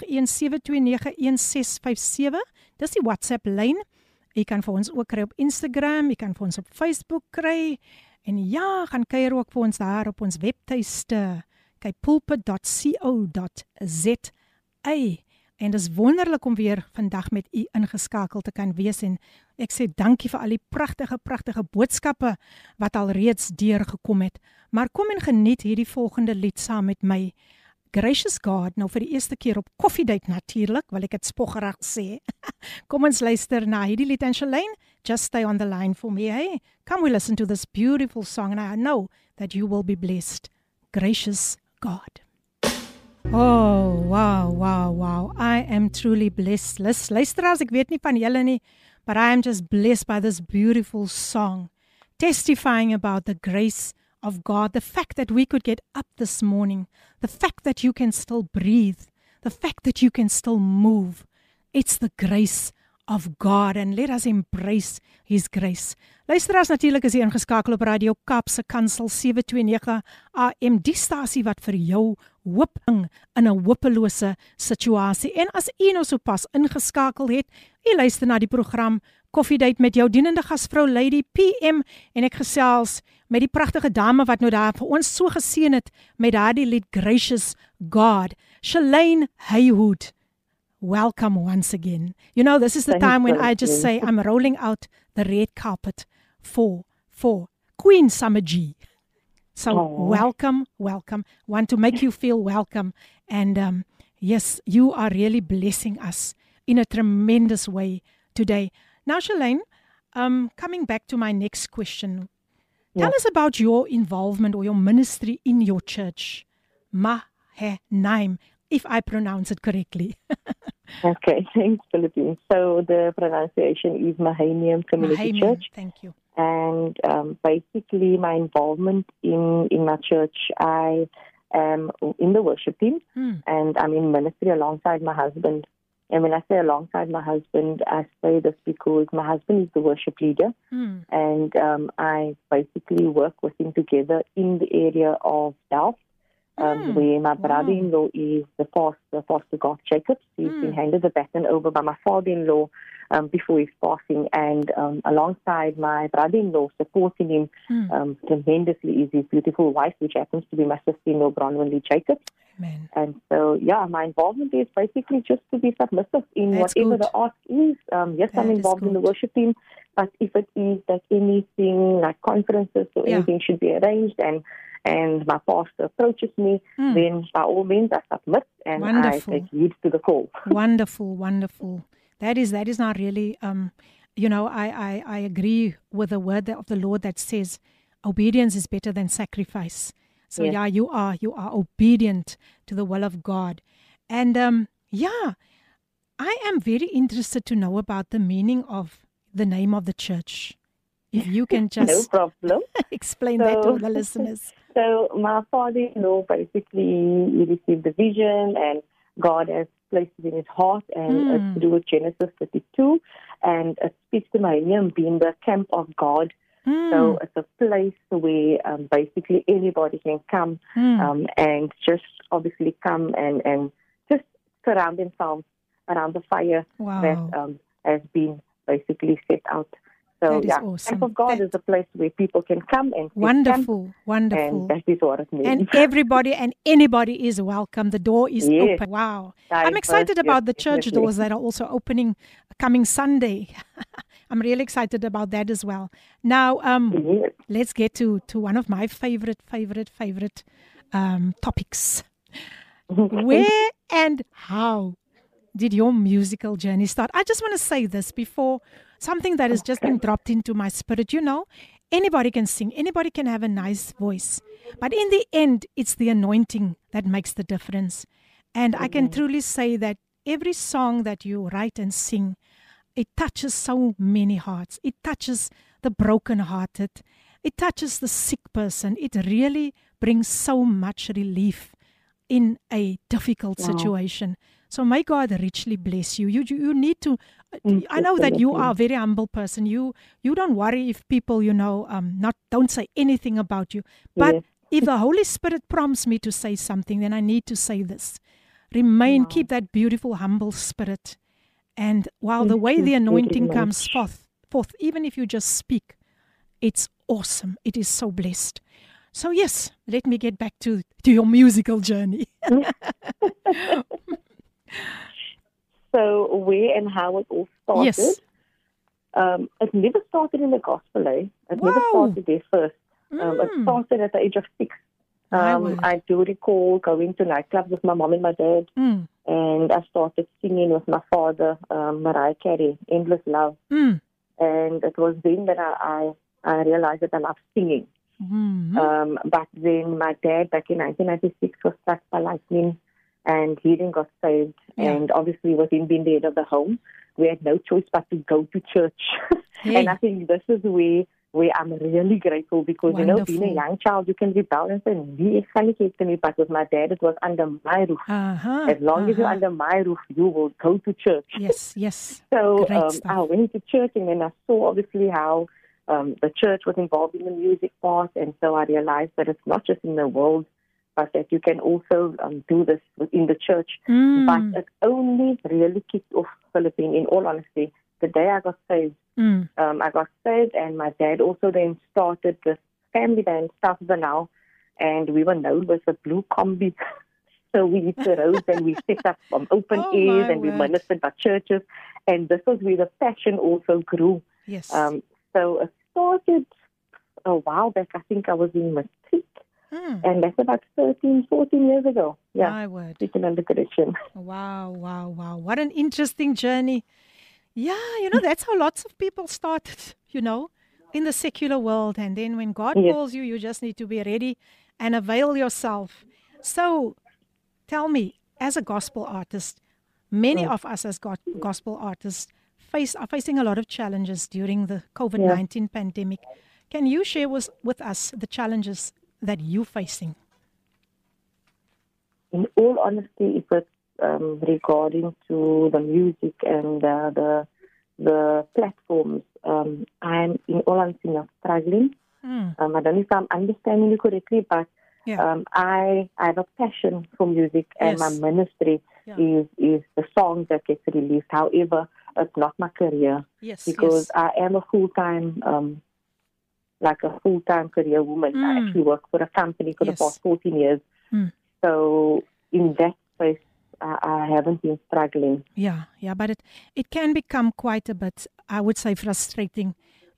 0817291657. Dis die WhatsApp lyn. U kan vir ons ook kry op Instagram, u kan vir ons op Facebook kry. En ja, gaan kuier ook vir ons daar op ons webtuiste, kyk pulpit.co.za. En dis wonderlik om weer vandag met u ingeskakel te kan wees en ek sê dankie vir al die pragtige boodskappe wat al reeds deurgekom het. Maar kom en geniet hierdie volgende lied saam met my. Gracious God, nou vir die eerste keer op Coffee Date natuurlik, wil ek het spoggerig sê. Kom ons luister na hierdie lied en Shalane, just stay on the line for me, hey? Come we listen to this beautiful song and I know that you will be blessed. Gracious God. Oh, wow. I am truly blessed. Luisteraars, ek weet nie van julle nie, but I am just blessed by this beautiful song, testifying about the grace of God, the fact that we could get up this morning, the fact that you can still breathe, the fact that you can still move. It's the grace of God and let us embrace His grace. Luisteraars, natuurlik is jy ingeskakel op Radio Kaapse Kansel 729 AM, die stasie wat vir jou hoop bring in 'n hopelose situasie. En as u nou sopas ingeskakel het, u luister na die program Coffee Date met jou dienende gasvrou Lady PM en ek gesels met die pragtige dame wat nou daar vir ons so geseën het met daardie lied Gracious God, Shalane Hayud. Welcome once again. You know, this is the time when I just say I'm rolling out the red carpet for Queen Summer G. So welcome. Want to make you feel welcome. And yes, you are really blessing us in a tremendous way today. Now, Shalane, coming back to my next question. Tell us about your involvement or your ministry in your church. Mahanaim, if I pronounce it correctly. Okay, thanks, Philippines. So the pronunciation is Mahanaim Community Church. Thank you. And basically, my involvement in my church, I am in the worship team, and I'm in ministry alongside my husband. And when I say alongside my husband, I say this because my husband is the worship leader, and I basically work with him together in the area of Delft, where my brother-in-law is the pastor Garth Jacobs. He's been handed the baton over by my father-in-law before his passing, and alongside my brother-in-law, supporting him tremendously is his beautiful wife, which happens to be my sister-in-law, Bronwyn Lee Jacobs. Amen. And so, my involvement is basically just to be submissive in whatever the ask is. Yes, I'm involved in the worship team, but if it is that anything like conferences or anything should be arranged and my pastor approaches me, then by all means I submit and I take heed to the call. Wonderful. That is not really, I agree with the word of the Lord that says obedience is better than sacrifice. So you are obedient to the will of God. And I am very interested to know about the meaning of the name of the church. If you can just no problem. explain that to the listeners. So my father-in-law basically he received the vision, and God has placed it in his heart, and it's to do with Genesis 32, and it speaks to Mahanaim being the camp of God. So it's a place where basically anybody can come and just obviously come and just surround themselves around the fire that has been basically set out. So awesome. Camp of God is a place where people can come and wonderful. And that is what it means. And everybody and anybody is welcome. The door is open. Wow. I'm excited about the church doors that are also opening coming Sunday. I'm really excited about that as well. Now, let's get to one of my favorite topics. Where and how did your musical journey start? I just want to say this before something that has just been dropped into my spirit. Anybody can sing. Anybody can have a nice voice. But in the end, it's the anointing that makes the difference. And I can truly say that every song that you write and sing, it touches so many hearts. It touches the brokenhearted. It touches the sick person. It really brings so much relief in a difficult situation. So may God richly bless you. You need to, I know that you are a very humble person. You don't worry if people, don't say anything about you. But if the Holy Spirit prompts me to say something, then I need to say this. Keep that beautiful, humble spirit. And while the way the anointing comes forth, even if you just speak, it's awesome. It is so blessed. So yes, let me get back to your musical journey. So where and how it all started? Yes. It never started in the gospel, It never started there first. It started at the age of 6. I do recall going to nightclubs with my mom and my dad, and I started singing with my father, Mariah Carey, Endless Love. And it was then that I realized that I loved singing. But then my dad, back in 1996, was struck by lightning, and he then got saved. And obviously, with him being the head of the home, we had no choice but to go to church. And I think this is where I'm really grateful because, being a young child, you can rebel and say, but with my dad, it was under my roof. As long as you're under my roof, you will go to church. Yes. So I went to church, and then I saw obviously how the church was involved in the music part, and so I realized that it's not just in the world, but that you can also do this within the church. But it only really kicked off, Philippine, in all honesty, the day I got saved. I got saved, and my dad also then started this family band, South of the Now, and we were known as the Blue Combi. So we hit the roads and we set up open airs and we ministered by churches, and this was where the passion also grew. Yes. So it started a while back. I think I was in matric. And that's about 13, 14 years ago. Yeah, My word. speaking under correction. Wow. What an interesting journey. Yeah, that's how lots of people started, in the secular world. And then when God calls you, you just need to be ready and avail yourself. So tell me, as a gospel artist, many of us as gospel artists are facing a lot of challenges during the COVID-19 pandemic. Can you share with us the challenges that you're facing? In all honesty, if it's regarding to the music and the platforms, I'm in all honesty not struggling. I don't know if I'm understanding you correctly, but I have a passion for music, and my ministry is the songs that gets released. However, it's not my career because I am a full-time career woman. I actually work for a company for the past 14 years. So in that space, I haven't been struggling. Yeah, but it can become quite a bit, I would say, frustrating,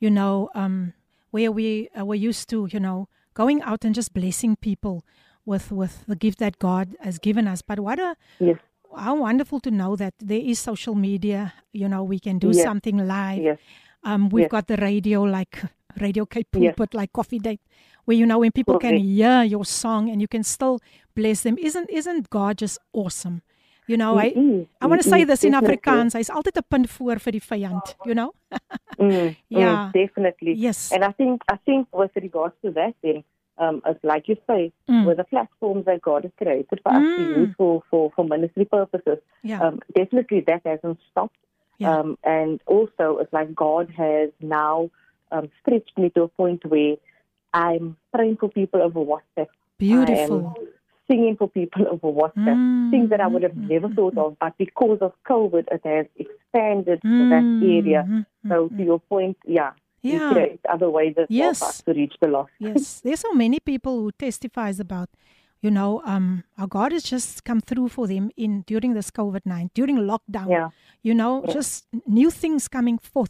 where we were used to, going out and just blessing people with the gift that God has given us. But how wonderful to know that there is social media, we can do something live. We've got the radio, like Radio Cape Pulpit, like Coffee Date, where, when people can hear your song and you can still bless them. Isn't God just awesome? I want to say this in Afrikaans. Hy's altyd 'n punt voor vir die vyand, definitely. Yes. And I think with regards to that, then, it's like you say, with the platforms that God has created for us to use for ministry purposes, definitely that hasn't stopped. And also, it's like God has now stretched me to a point where I'm praying for people over WhatsApp. Beautiful. I am singing for people over WhatsApp, things that I would have never thought of, but because of COVID, it has expanded that area. So to your point, you create other ways as well for us to reach the lost. Yes, there's so many people who testifies about, how God has just come through for them during this COVID-19, during lockdown. Just new things coming forth.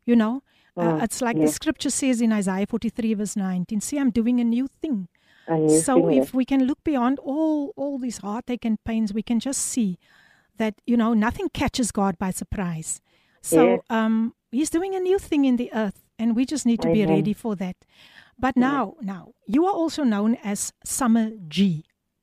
It's like the scripture says in Isaiah 43 verse 19. See, I'm doing a new thing. If we can look beyond all these heartache and pains, we can just see that, nothing catches God by surprise. So He's doing a new thing in the earth, and we just need to be ready for that. But now, you are also known as Summer G.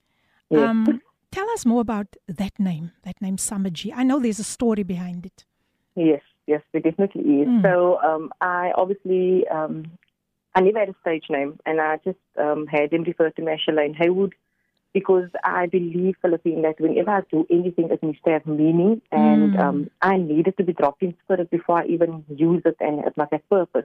Tell us more about that name Summer G. I know there's a story behind it. Yes, there definitely is. So I obviously... I never had a stage name, and I just had them refer to me as Shalane Haywood, because I believe, Philippine, that whenever I do anything, it needs to have meaning, and I needed to be dropped in spirit before I even use it, and it must have purpose.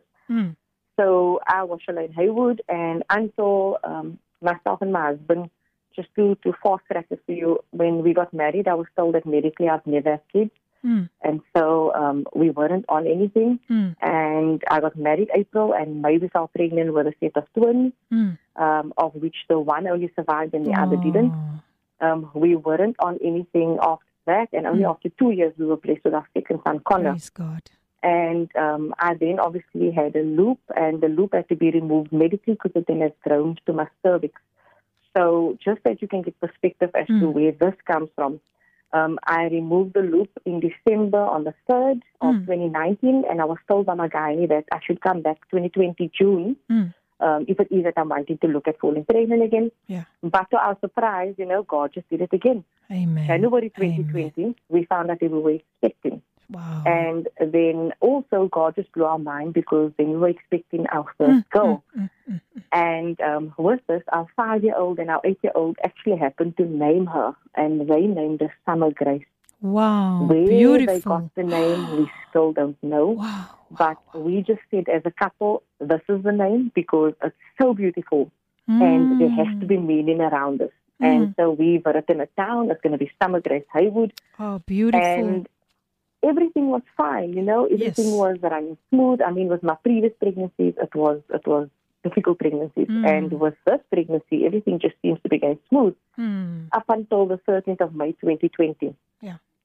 So I was Shalane Haywood, and until myself and my husband, just to fast track this for you, when we got married, I was told that medically I'd never have kids. And so we weren't on anything. And I got married April, and May we fell pregnant with a set of twins, of which the one only survived and the other didn't. We weren't on anything after that, and only after 2 years we were blessed with our second son, Connor. Praise God. And I then obviously had a loop, and the loop had to be removed medically because it then had grown to my cervix. So just that you can get perspective as to where this comes from. I removed the loop in December on the 3rd of 2019, and I was told by my gynae that I should come back 2020 June, if it is that I'm wanting to look at falling pregnant again. But to our surprise, God just did it again. Amen. January 2020, we found out that we were expecting. Wow. And then also God just blew our mind, because then we were expecting our first girl. And with this, our 5-year-old and our 8-year-old actually happened to name her, and they named her Summer Grace. Wow, Where beautiful. they got the name, we still don't know. Wow. But we just said as a couple, this is the name because it's so beautiful, and there has to be meaning around this. And so we've written it down. It's going to be Summer Grace Haywood. Oh, beautiful. And everything was fine, everything was running smooth. I mean, with my previous pregnancies, it was difficult pregnancies. And with this pregnancy, everything just seems to be going smooth. Up until the 13th of May 2020.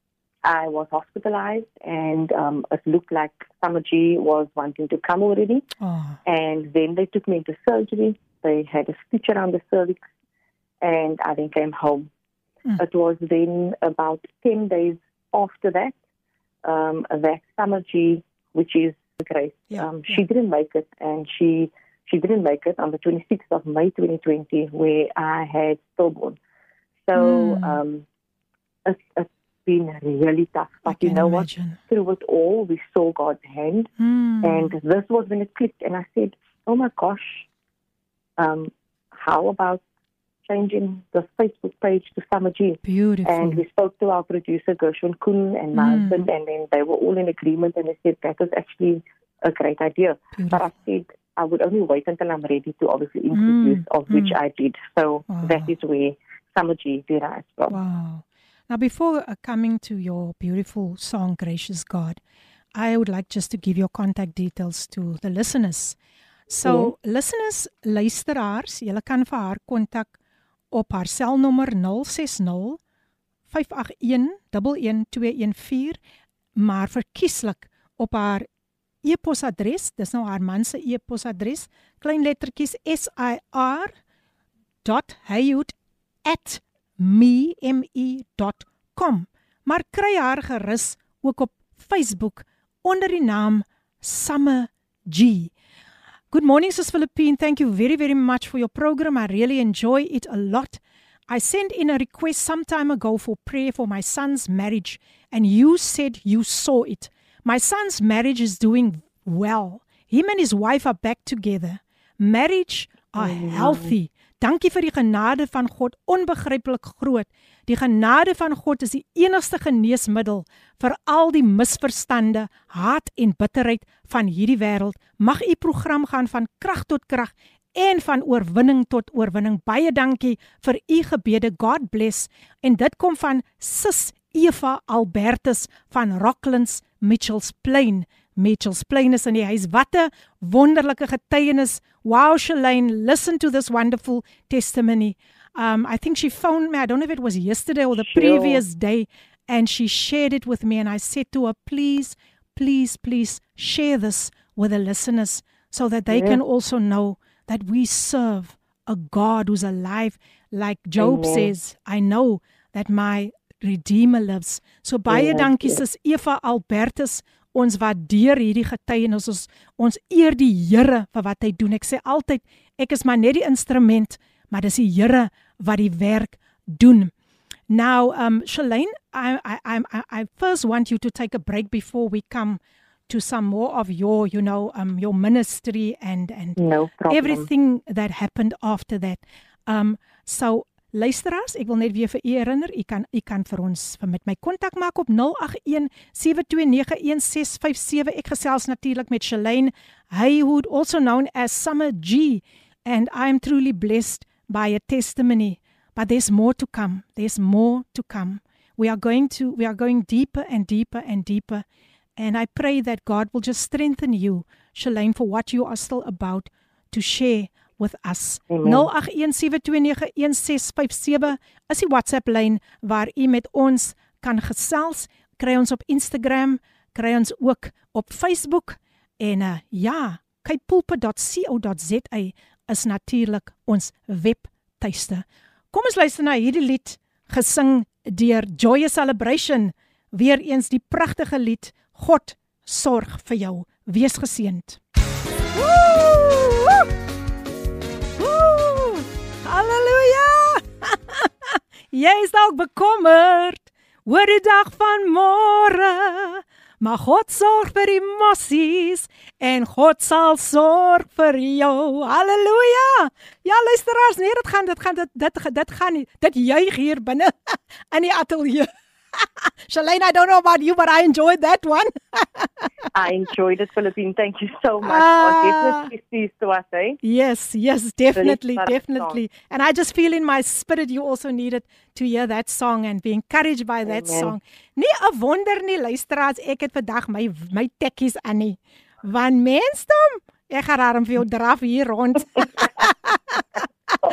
I was hospitalized, and it looked like Summer G was wanting to come already. Oh. And then they took me into surgery. They had a stitch around the cervix, and I then came home. It was then about 10 days after that, that Summer G, which is Grace, she didn't make it, and she didn't make it on the 26th of May 2020, where I had stillborn. So it's been really tough. But you know what? Through it all, we saw God's hand. And this was when it clicked. And I said, oh my gosh, how about changing the Facebook page to Summer G? Beautiful. And we spoke to our producer, Gershwin Kuhn, and my husband, and then they were all in agreement, and they said that was actually a great idea. But I said I would only wait until I'm ready to obviously introduce, of which I did. So that is where Summer G derived from. Wow. Now, before coming to your beautiful song, Gracious God, I would like just to give your contact details to the listeners. So, listeners, luisteraars, julle kan vir haar kontak op haar selnommer 060 581 11214, maar verkieslik op haar e-posadres, dis nou haar man se e-posadres, klein lettertjies sir.haywood@me.com. Maar kry haar gerus ook op Facebook onder die naam Summer G. Good morning, Sis Philippine. Thank you very, very much for your program. I really enjoy it a lot. I sent in a request some time ago for prayer for my son's marriage, and you said you saw it. My son's marriage is doing well. Him and his wife are back together. Marriage are healthy. Dankie vir die genade van God, onbegryplik groot. Die genade van God is die enigste geneesmiddel vir al die misverstande, haat en bitterheid van hierdie wêreld. Mag u program gaan van krag tot krag en van oorwinning tot oorwinning. Baie dankie vir u gebede. God bless. En dit kom van Sis Eva Albertus van Rocklands, Mitchells Plain. Mitchells Plain is in die huis. Wat 'n wonderlike getuienis. Wow, Shalane, listen to this wonderful testimony. I think she phoned me, I don't know if it was yesterday or the previous day, and she shared it with me, and I said to her, please, please, please share this with the listeners so that they can also know that we serve a God who's alive. Like Job says, I know that my Redeemer lives. So baie dankie, Sis Eva Albertus. Ons waardeer hierdie getuienis, ons eer die Here vir wat hy doen. Ek sê altyd, ek is maar net die instrument, maar dis die Here wat die werk doen. Now, Shalane, I first want you to take a break before we come to some more of your, your ministry and no problem. Everything that happened after that. So, luisteraars, ek wil net weer vir u herinner, u kan vir ons met my kontak maak op 081-729-1657. Ek gesels natuurlik met Shalane Haywood, also known as Summer G, and I am truly blessed by a testimony. But there's more to come. There's more to come. We are going deeper and deeper and deeper. And I pray that God will just strengthen you, Shalane, for what you are still about to share with us. 081-729-1657 is die WhatsApp lyn waar u met ons kan gesels. Kry ons op Instagram, kry ons ook op Facebook. En kykpulpit.co.za is natuurlik ons webtuiste. Kom ons luister na hierdie lied, gesing deur Joyous Celebration. Weer eens die pragtige lied, God sorg vir jou. Wees geseënd. Halleluja! Jy is dalk bekommerd oor die dag van môre, maar God sorg vir die mossies en God sal sorg vir jou. Halleluja! Ja, luisteraars, nee, dit juig hier binne in die ateljee. Shalane, I don't know about you, but I enjoyed that one. I enjoyed it, Philippine. Thank you so much. Definitely sees to us, eh? Yes, definitely. And I just feel in my spirit you also needed to hear that song and be encouraged by that song. Nee, 'n wonder nie, luisteraars, ek het vandag my tekkies aan nie. Want mensdom, ek gaan daarom vir jou draf hier rond.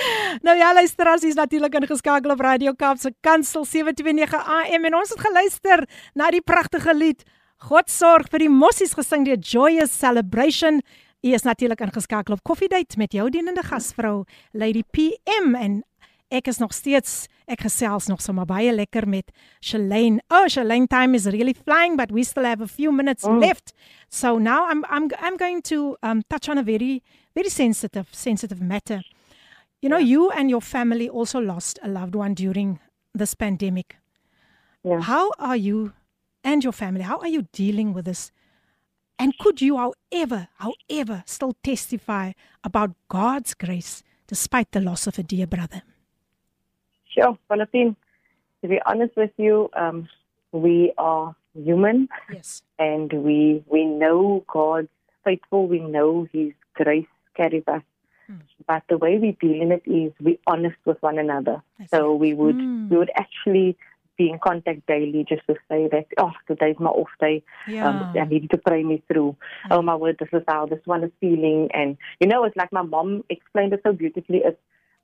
Nou ja, luisteraars, is natuurlik ingeskakel op Radio Kaapse Kansel 729 AM en ons het geluister na die pragtige lied God sorg vir die mossies gesing deur Joyous Celebration. U is natuurlik ingeskakel op Coffee Date met jou dienende gasvrou Lady PM en ek gesels nog sommer baie lekker met Shalane. Oh, Shalane, time is really flying, but we still have a few minutes left. So now I'm going to touch on a very sensitive matter. You know, you and your family also lost a loved one during this pandemic. Yeah. How are you and your family, how are you dealing with this? And could you, however, still testify about God's grace despite the loss of a dear brother? Sure, Philippine. To be honest with you, we are human. Yes. And we know God's faithful. We know His grace carries us. But the way we deal in it is we're honest with one another. So we would actually be in contact daily just to say that, today's my off day. I need to pray me through. Oh my word, this is how this one is feeling. And it's like my mom explained it so beautifully. It's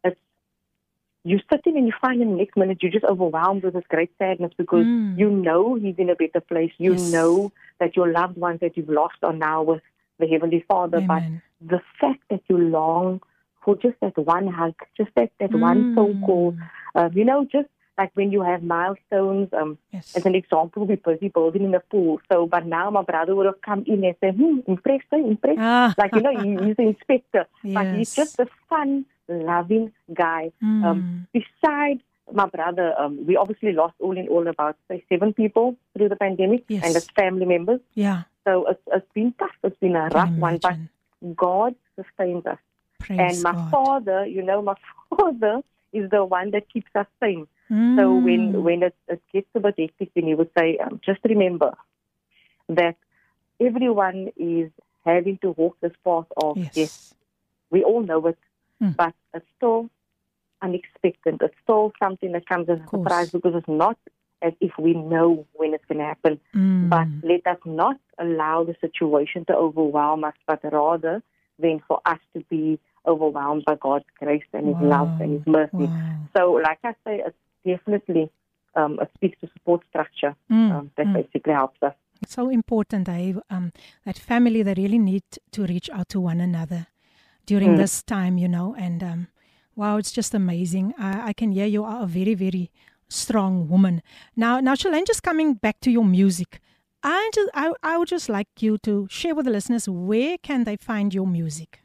you're sitting and you find in the next minute you're just overwhelmed with this great sadness because you know He's in a better place. You know that your loved ones that you've lost are now with the Heavenly Father. Amen. But the fact that you long for just that one hug, just that one phone call, just like when you have milestones, as an example, we're busy building in the pool. So, but now my brother would have come in and said, impressed. Like, he's the inspector. Yes. But he's just a fun, loving guy. Besides my brother, we obviously lost all in all about, 7 people through the pandemic and it's family members. Yeah. So it's been tough. It's been a rough one, but God sustains us. Praise and my God. father, my father is the one that keeps us sane. So when it gets a bit hectic, then he would say, just remember that everyone is having to walk this path of death. We all know it, but it's still unexpected. It's still something that comes as a surprise because it's not as if we know when it's going to happen. But let us not allow the situation to overwhelm us, but rather than for us to be overwhelmed by God's grace and His love and His mercy. So like I say, it's definitely it speaks to support structure that basically helps us. It's so important, that family, they really need to reach out to one another during this time, and wow, it's just amazing. I can hear you are a very, very strong woman. Now, Shalane, just coming back to your music, I would just like you to share with the listeners, where can they find your music?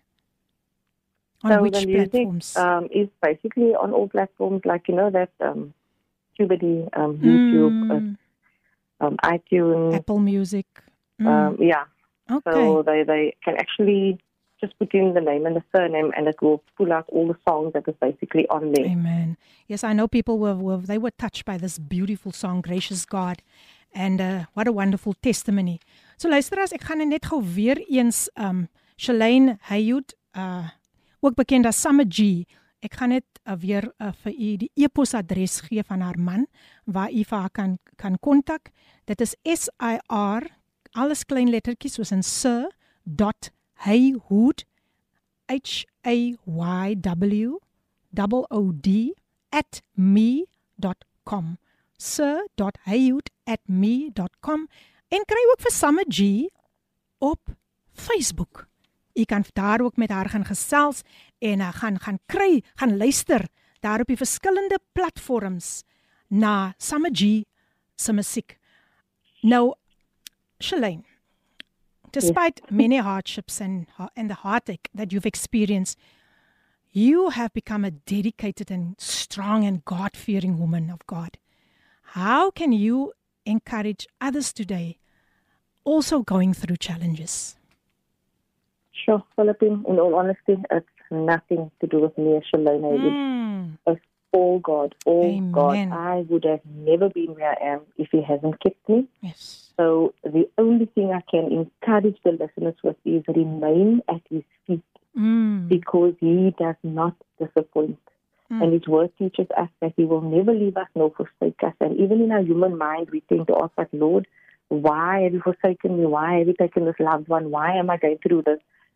On which the music, platforms? Is basically on all platforms, like that Tubity, YouTube, iTunes, Apple Music. Yeah. Okay. So they can actually just put in the name and the surname, and it will pull out all the songs that is basically on there. Amen. Yes, I know people were touched by this beautiful song, Gracious God. And what a wonderful testimony. So luisteraars, ek gaan net gou weer eens Shalane Haywood, ook bekend as Summer G. Ek gaan net weer vir u die e-posadres gee van haar man waar u vir haar kan kontak. Dit is SIR, alles klein lettertjies soos in Sir .Haywood HAYWOOD@me.com. sir.haywood@me.com en kry ook vir Summer G op Facebook. Jy kan daar ook met haar gaan gesels en gaan luister daar op die verskillende platforms na Summer G se musiek. Nou, Shalane, despite many hardships and the heartache that you've experienced, you have become a dedicated and strong and God-fearing woman of God. How can you encourage others today also going through challenges? Sure, Philippine, in all honesty, it's nothing to do with me, Shalane. It's all God, Amen. God. I would have never been where I am if He hasn't kept me. Yes. So the only thing I can encourage the listeners with is remain at His feet because He does not disappoint. And His word teaches us that He will never leave us nor forsake us. And even in our human mind, we tend to ask, Lord, why have You forsaken me? Why have You taken this loved one? Why am I going through this?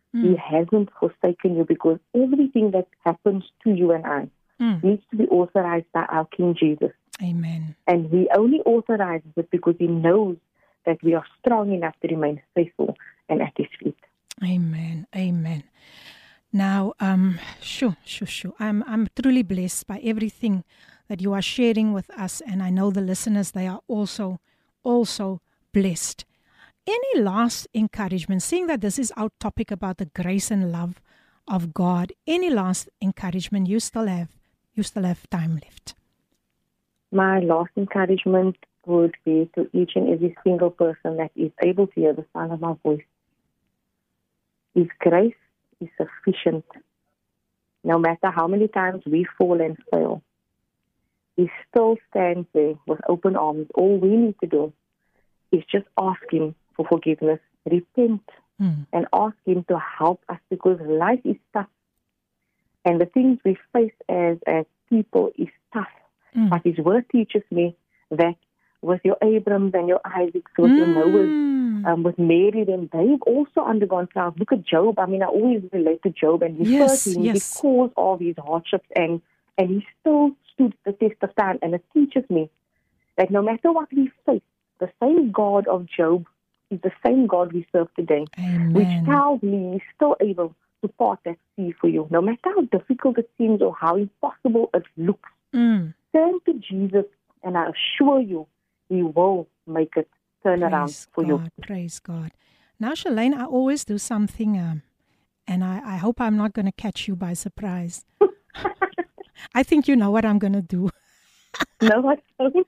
He hasn't forsaken you, because everything that happens to you and I needs to be authorized by our King Jesus. Amen. And He only authorizes it because He knows that we are strong enough to remain faithful and at His feet. Amen. Amen. Now, I'm truly blessed by everything that you are sharing with us, and I know the listeners, they are also blessed. Any last encouragement, seeing that this is our topic about the grace and love of God, any last encouragement you still have time left? My last encouragement would be to each and every single person that is able to hear the sound of my voice. His grace is sufficient. No matter how many times we fall and fail, He still stands there with open arms. All we need to do is just ask Him for forgiveness, repent, and ask Him to help us, because life is tough. And the things we face as people is tough. But His word teaches me that with your Abrahams and your Isaacs, with your Noahs, with Mary, then they've also undergone trials. Look at Job. I mean, I always relate to Job, and he because of his hardships, and he still stood the test of time. And it teaches me that no matter what we face, the same God of Job is the same God we serve today. Amen. Which tells me He's still able to part that sea for you. No matter how difficult it seems or how impossible it looks, turn to Jesus, and I assure you, He will make it turn around for you. Praise God. Now, Shalane, I always do something, and I hope I'm not going to catch you by surprise. I think you know what I'm going to do. No, I don't.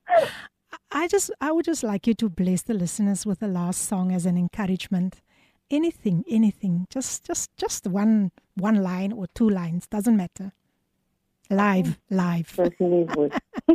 I would just like you to bless the listeners with the last song as an encouragement. Anything. Just one line or 2 lines. Doesn't matter. Live. Certainly would.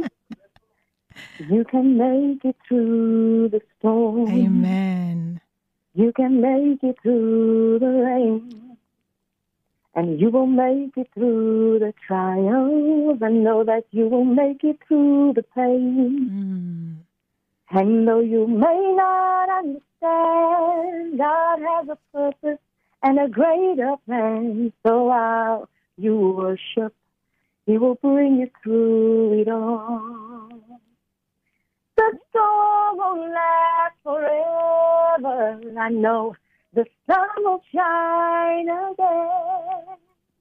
You can make it through the storm. Amen. You can make it through the rain. And you will make it through the trials. I know that you will make it through the pain. And though you may not understand, God has a purpose and a greater plan. So while you worship, He will bring you through it all. The storm won't last forever. I know the sun will shine again.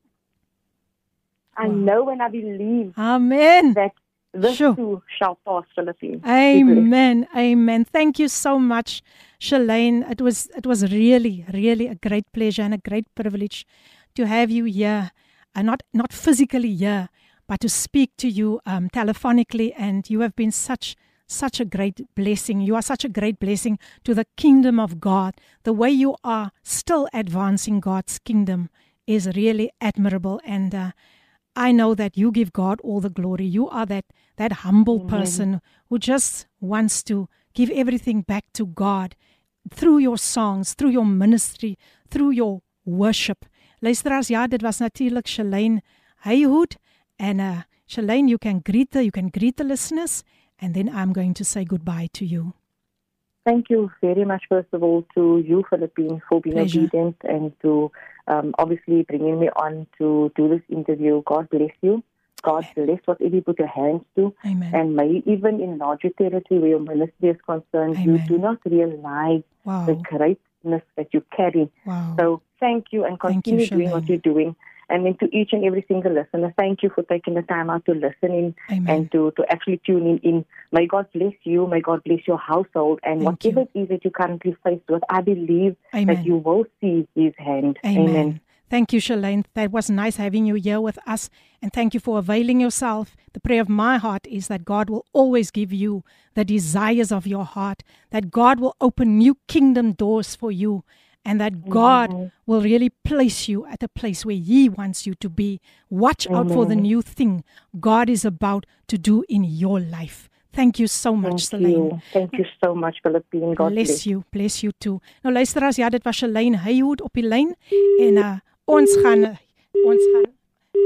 I know and I believe that this too shall pass, Philippines. Amen. Thank you so much, Shalane. It was really, really a great pleasure and a great privilege to have you here, not physically here, but to speak to you telephonically. And you have been such a great blessing. You are such a great blessing to the kingdom of God. The way you are still advancing God's kingdom is really admirable. And I know that you give God all the glory. You are that humble person who just wants to give everything back to God through your songs, through your ministry, through your worship. Luisteraars, ja, dit was natuurlijk Shalane Hayhoed. And Shalane, you can greet the listeners, and then I'm going to say goodbye to you. Thank you very much, first of all, to you, Philippine, for being obedient and to obviously bringing me on to do this interview. God bless you. God bless whatever you put your hands to. Amen. And may even in larger territory where your ministry is concerned, you do not realize the greatness that you carry. Wow. So thank you, and continue doing what you're doing. And then to each and every single listener, thank you for taking the time out to listen in and to actually tune in. May God bless you. May God bless your household. And whatever it is that you currently face with, I believe that you will see His hand. Amen. Thank you, Shalane. That was nice having you here with us. And thank you for availing yourself. The prayer of my heart is that God will always give you the desires of your heart, that God will open new kingdom doors for you, and that God will really place you at a place where He wants you to be. Watch out for the new thing God is about to do in your life. Thank you so much, Shalane. Thank you so much, Philippine. God bless you. Bless you too. Nou luisteraars, ja, dit was Shalane Hayhoed op die lyn. En ons gaan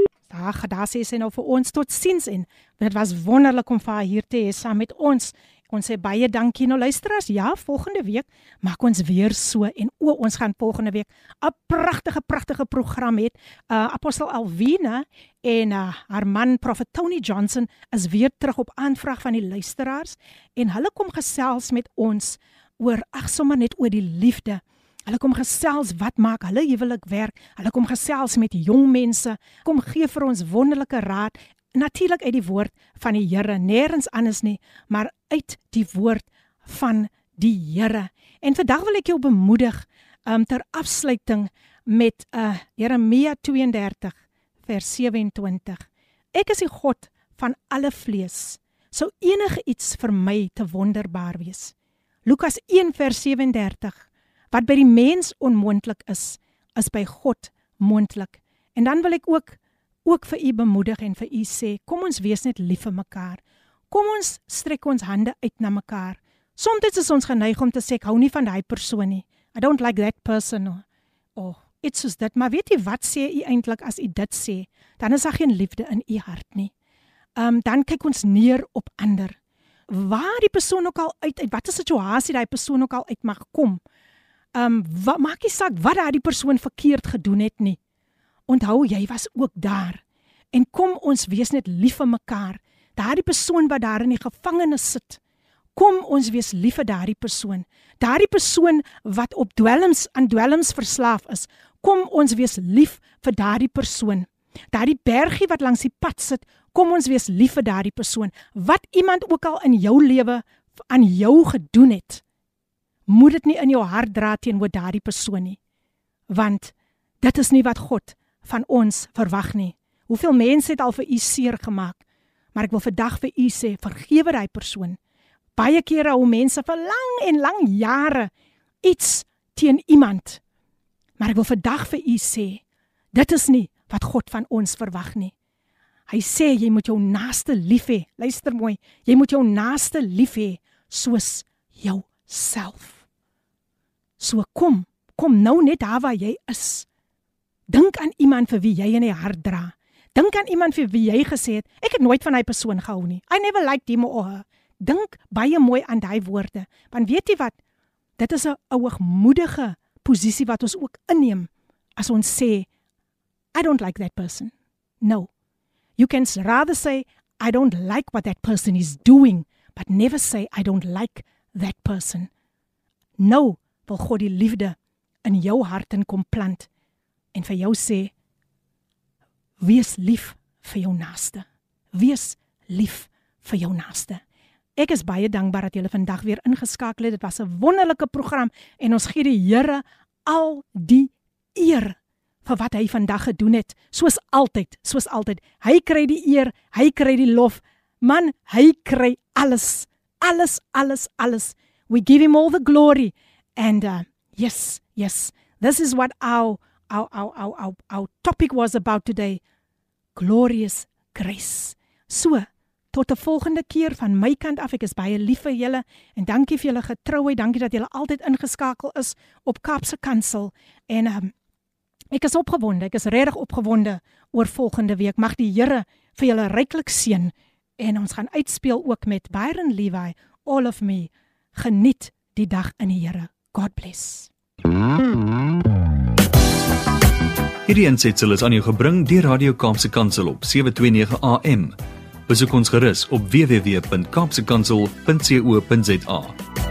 daar sê sy nou vir ons totsiens, en dit was wonderlik om vir haar hier te hê saam met ons. Ons sê baie dankie. Nou luisteraars, ja, volgende week maak ons weer so en ons gaan volgende week 'n pragtige program hê. Apostel Alwina en haar man Prophet Tony Johnson is weer terug op aanvraag van die luisteraars en hulle kom gesels met ons oor sommer net oor die liefde. Hulle kom gesels wat maak hulle huwelik werk. Hulle kom gesels met jong mense. Kom gee vir ons wonderlike raad. Natuurlik uit die woord van die Here, nêrens anders nie, maar uit die woord van die Here. En vandag wil ek jou bemoedig ter afsluiting met Jeremia 32 vers 27. Ek is die God van alle vlees. Sou enige iets vir my te wonderbaar wees. Lukas 1 vers 37. Wat by die mens onmoontlik is by God moontlik. En dan wil ek ook vir u bemoedig en vir u sê, kom ons wees net lief vir mekaar. Kom ons strek ons hande uit na mekaar. Soms is ons geneig om te sê, ek hou nie van daai persoon nie. I don't like that person. Iets soos dit. Maar weet jy wat sê u eintlik as u dit sê? Dan is daar geen liefde in u hart nie. Dan kyk ons neer op ander. Waar die persoon ook al uit watter situasie daai persoon ook al uit mag kom. Maak nie saak wat daai persoon verkeerd gedoen het nie. Onthou, jy was ook daar. En kom ons wees net lief vir mekaar. Daardie persoon wat daar in die gevangenis sit. Kom ons wees lief vir daardie persoon. Daardie persoon wat op aan dwelms verslaaf is. Kom ons wees lief vir daardie persoon. Daardie bergie wat langs die pad sit, kom ons wees lief vir daardie persoon. Wat iemand ook al in jou lewe aan jou gedoen het, moet dit nie in jou hart dra teenoor daardie persoon nie. Want dit is nie wat God van ons verwag nie. Hoeveel mense het al vir u seer gemaak, maar ek wil vandag vir u sê, vergewe daai persoon. Baie kere hou mense vir lang en lang jare iets teen iemand. Maar ek wil vandag vir u sê, dit is nie wat God van ons verwag nie. Hy sê, jy moet jou naaste lief hê. Luister mooi, jy moet jou naaste lief hê, soos jouself. So kom nou net daar waar jy is. Dink aan iemand vir wie jy in die hart dra. Dink aan iemand vir wie jy gesê het, ek het nooit van die persoon gehou nie. I never liked him or her. Dink baie mooi aan die woorde. Want weet jy wat? Dit is 'n hoogmoedige posisie wat ons ook inneem as ons sê, I don't like that person. No. You can rather say, I don't like what that person is doing, but never say, I don't like that person. Nou wil God die liefde in jou hart in kom plant en vir jou sê, wees lief vir jou naaste. Wees lief vir jou naaste. Ek is baie dankbaar dat julle vandag weer ingeskakel het. Dit was 'n wonderlike program en ons gee die Here al die eer vir wat hy vandag gedoen het. Soos altyd. Hy kry die eer, hy kry die lof. Man, hy kry alles. Alles. We give him all the glory. And yes, this is what our topic was about today. Glorious grace. So, tot 'n volgende keer van my kant af. Ek is baie lief vir julle en dankie vir julle getrouheid. Dankie dat julle altyd ingeskakel is op Kaapse Kansel. En ek is opgewonde. Ek is regtig opgewonde oor volgende week. Mag die Here vir julle ryklik seën. En ons gaan uitspeel ook met Byron Levi, All of Me. Geniet die dag in die Here. God bless. Hierdie aansetsel is aan jou gebring deur Radio Kaapse Kansel op 729 AM. Besoek ons gerus op www.kaapsekansel.co.za.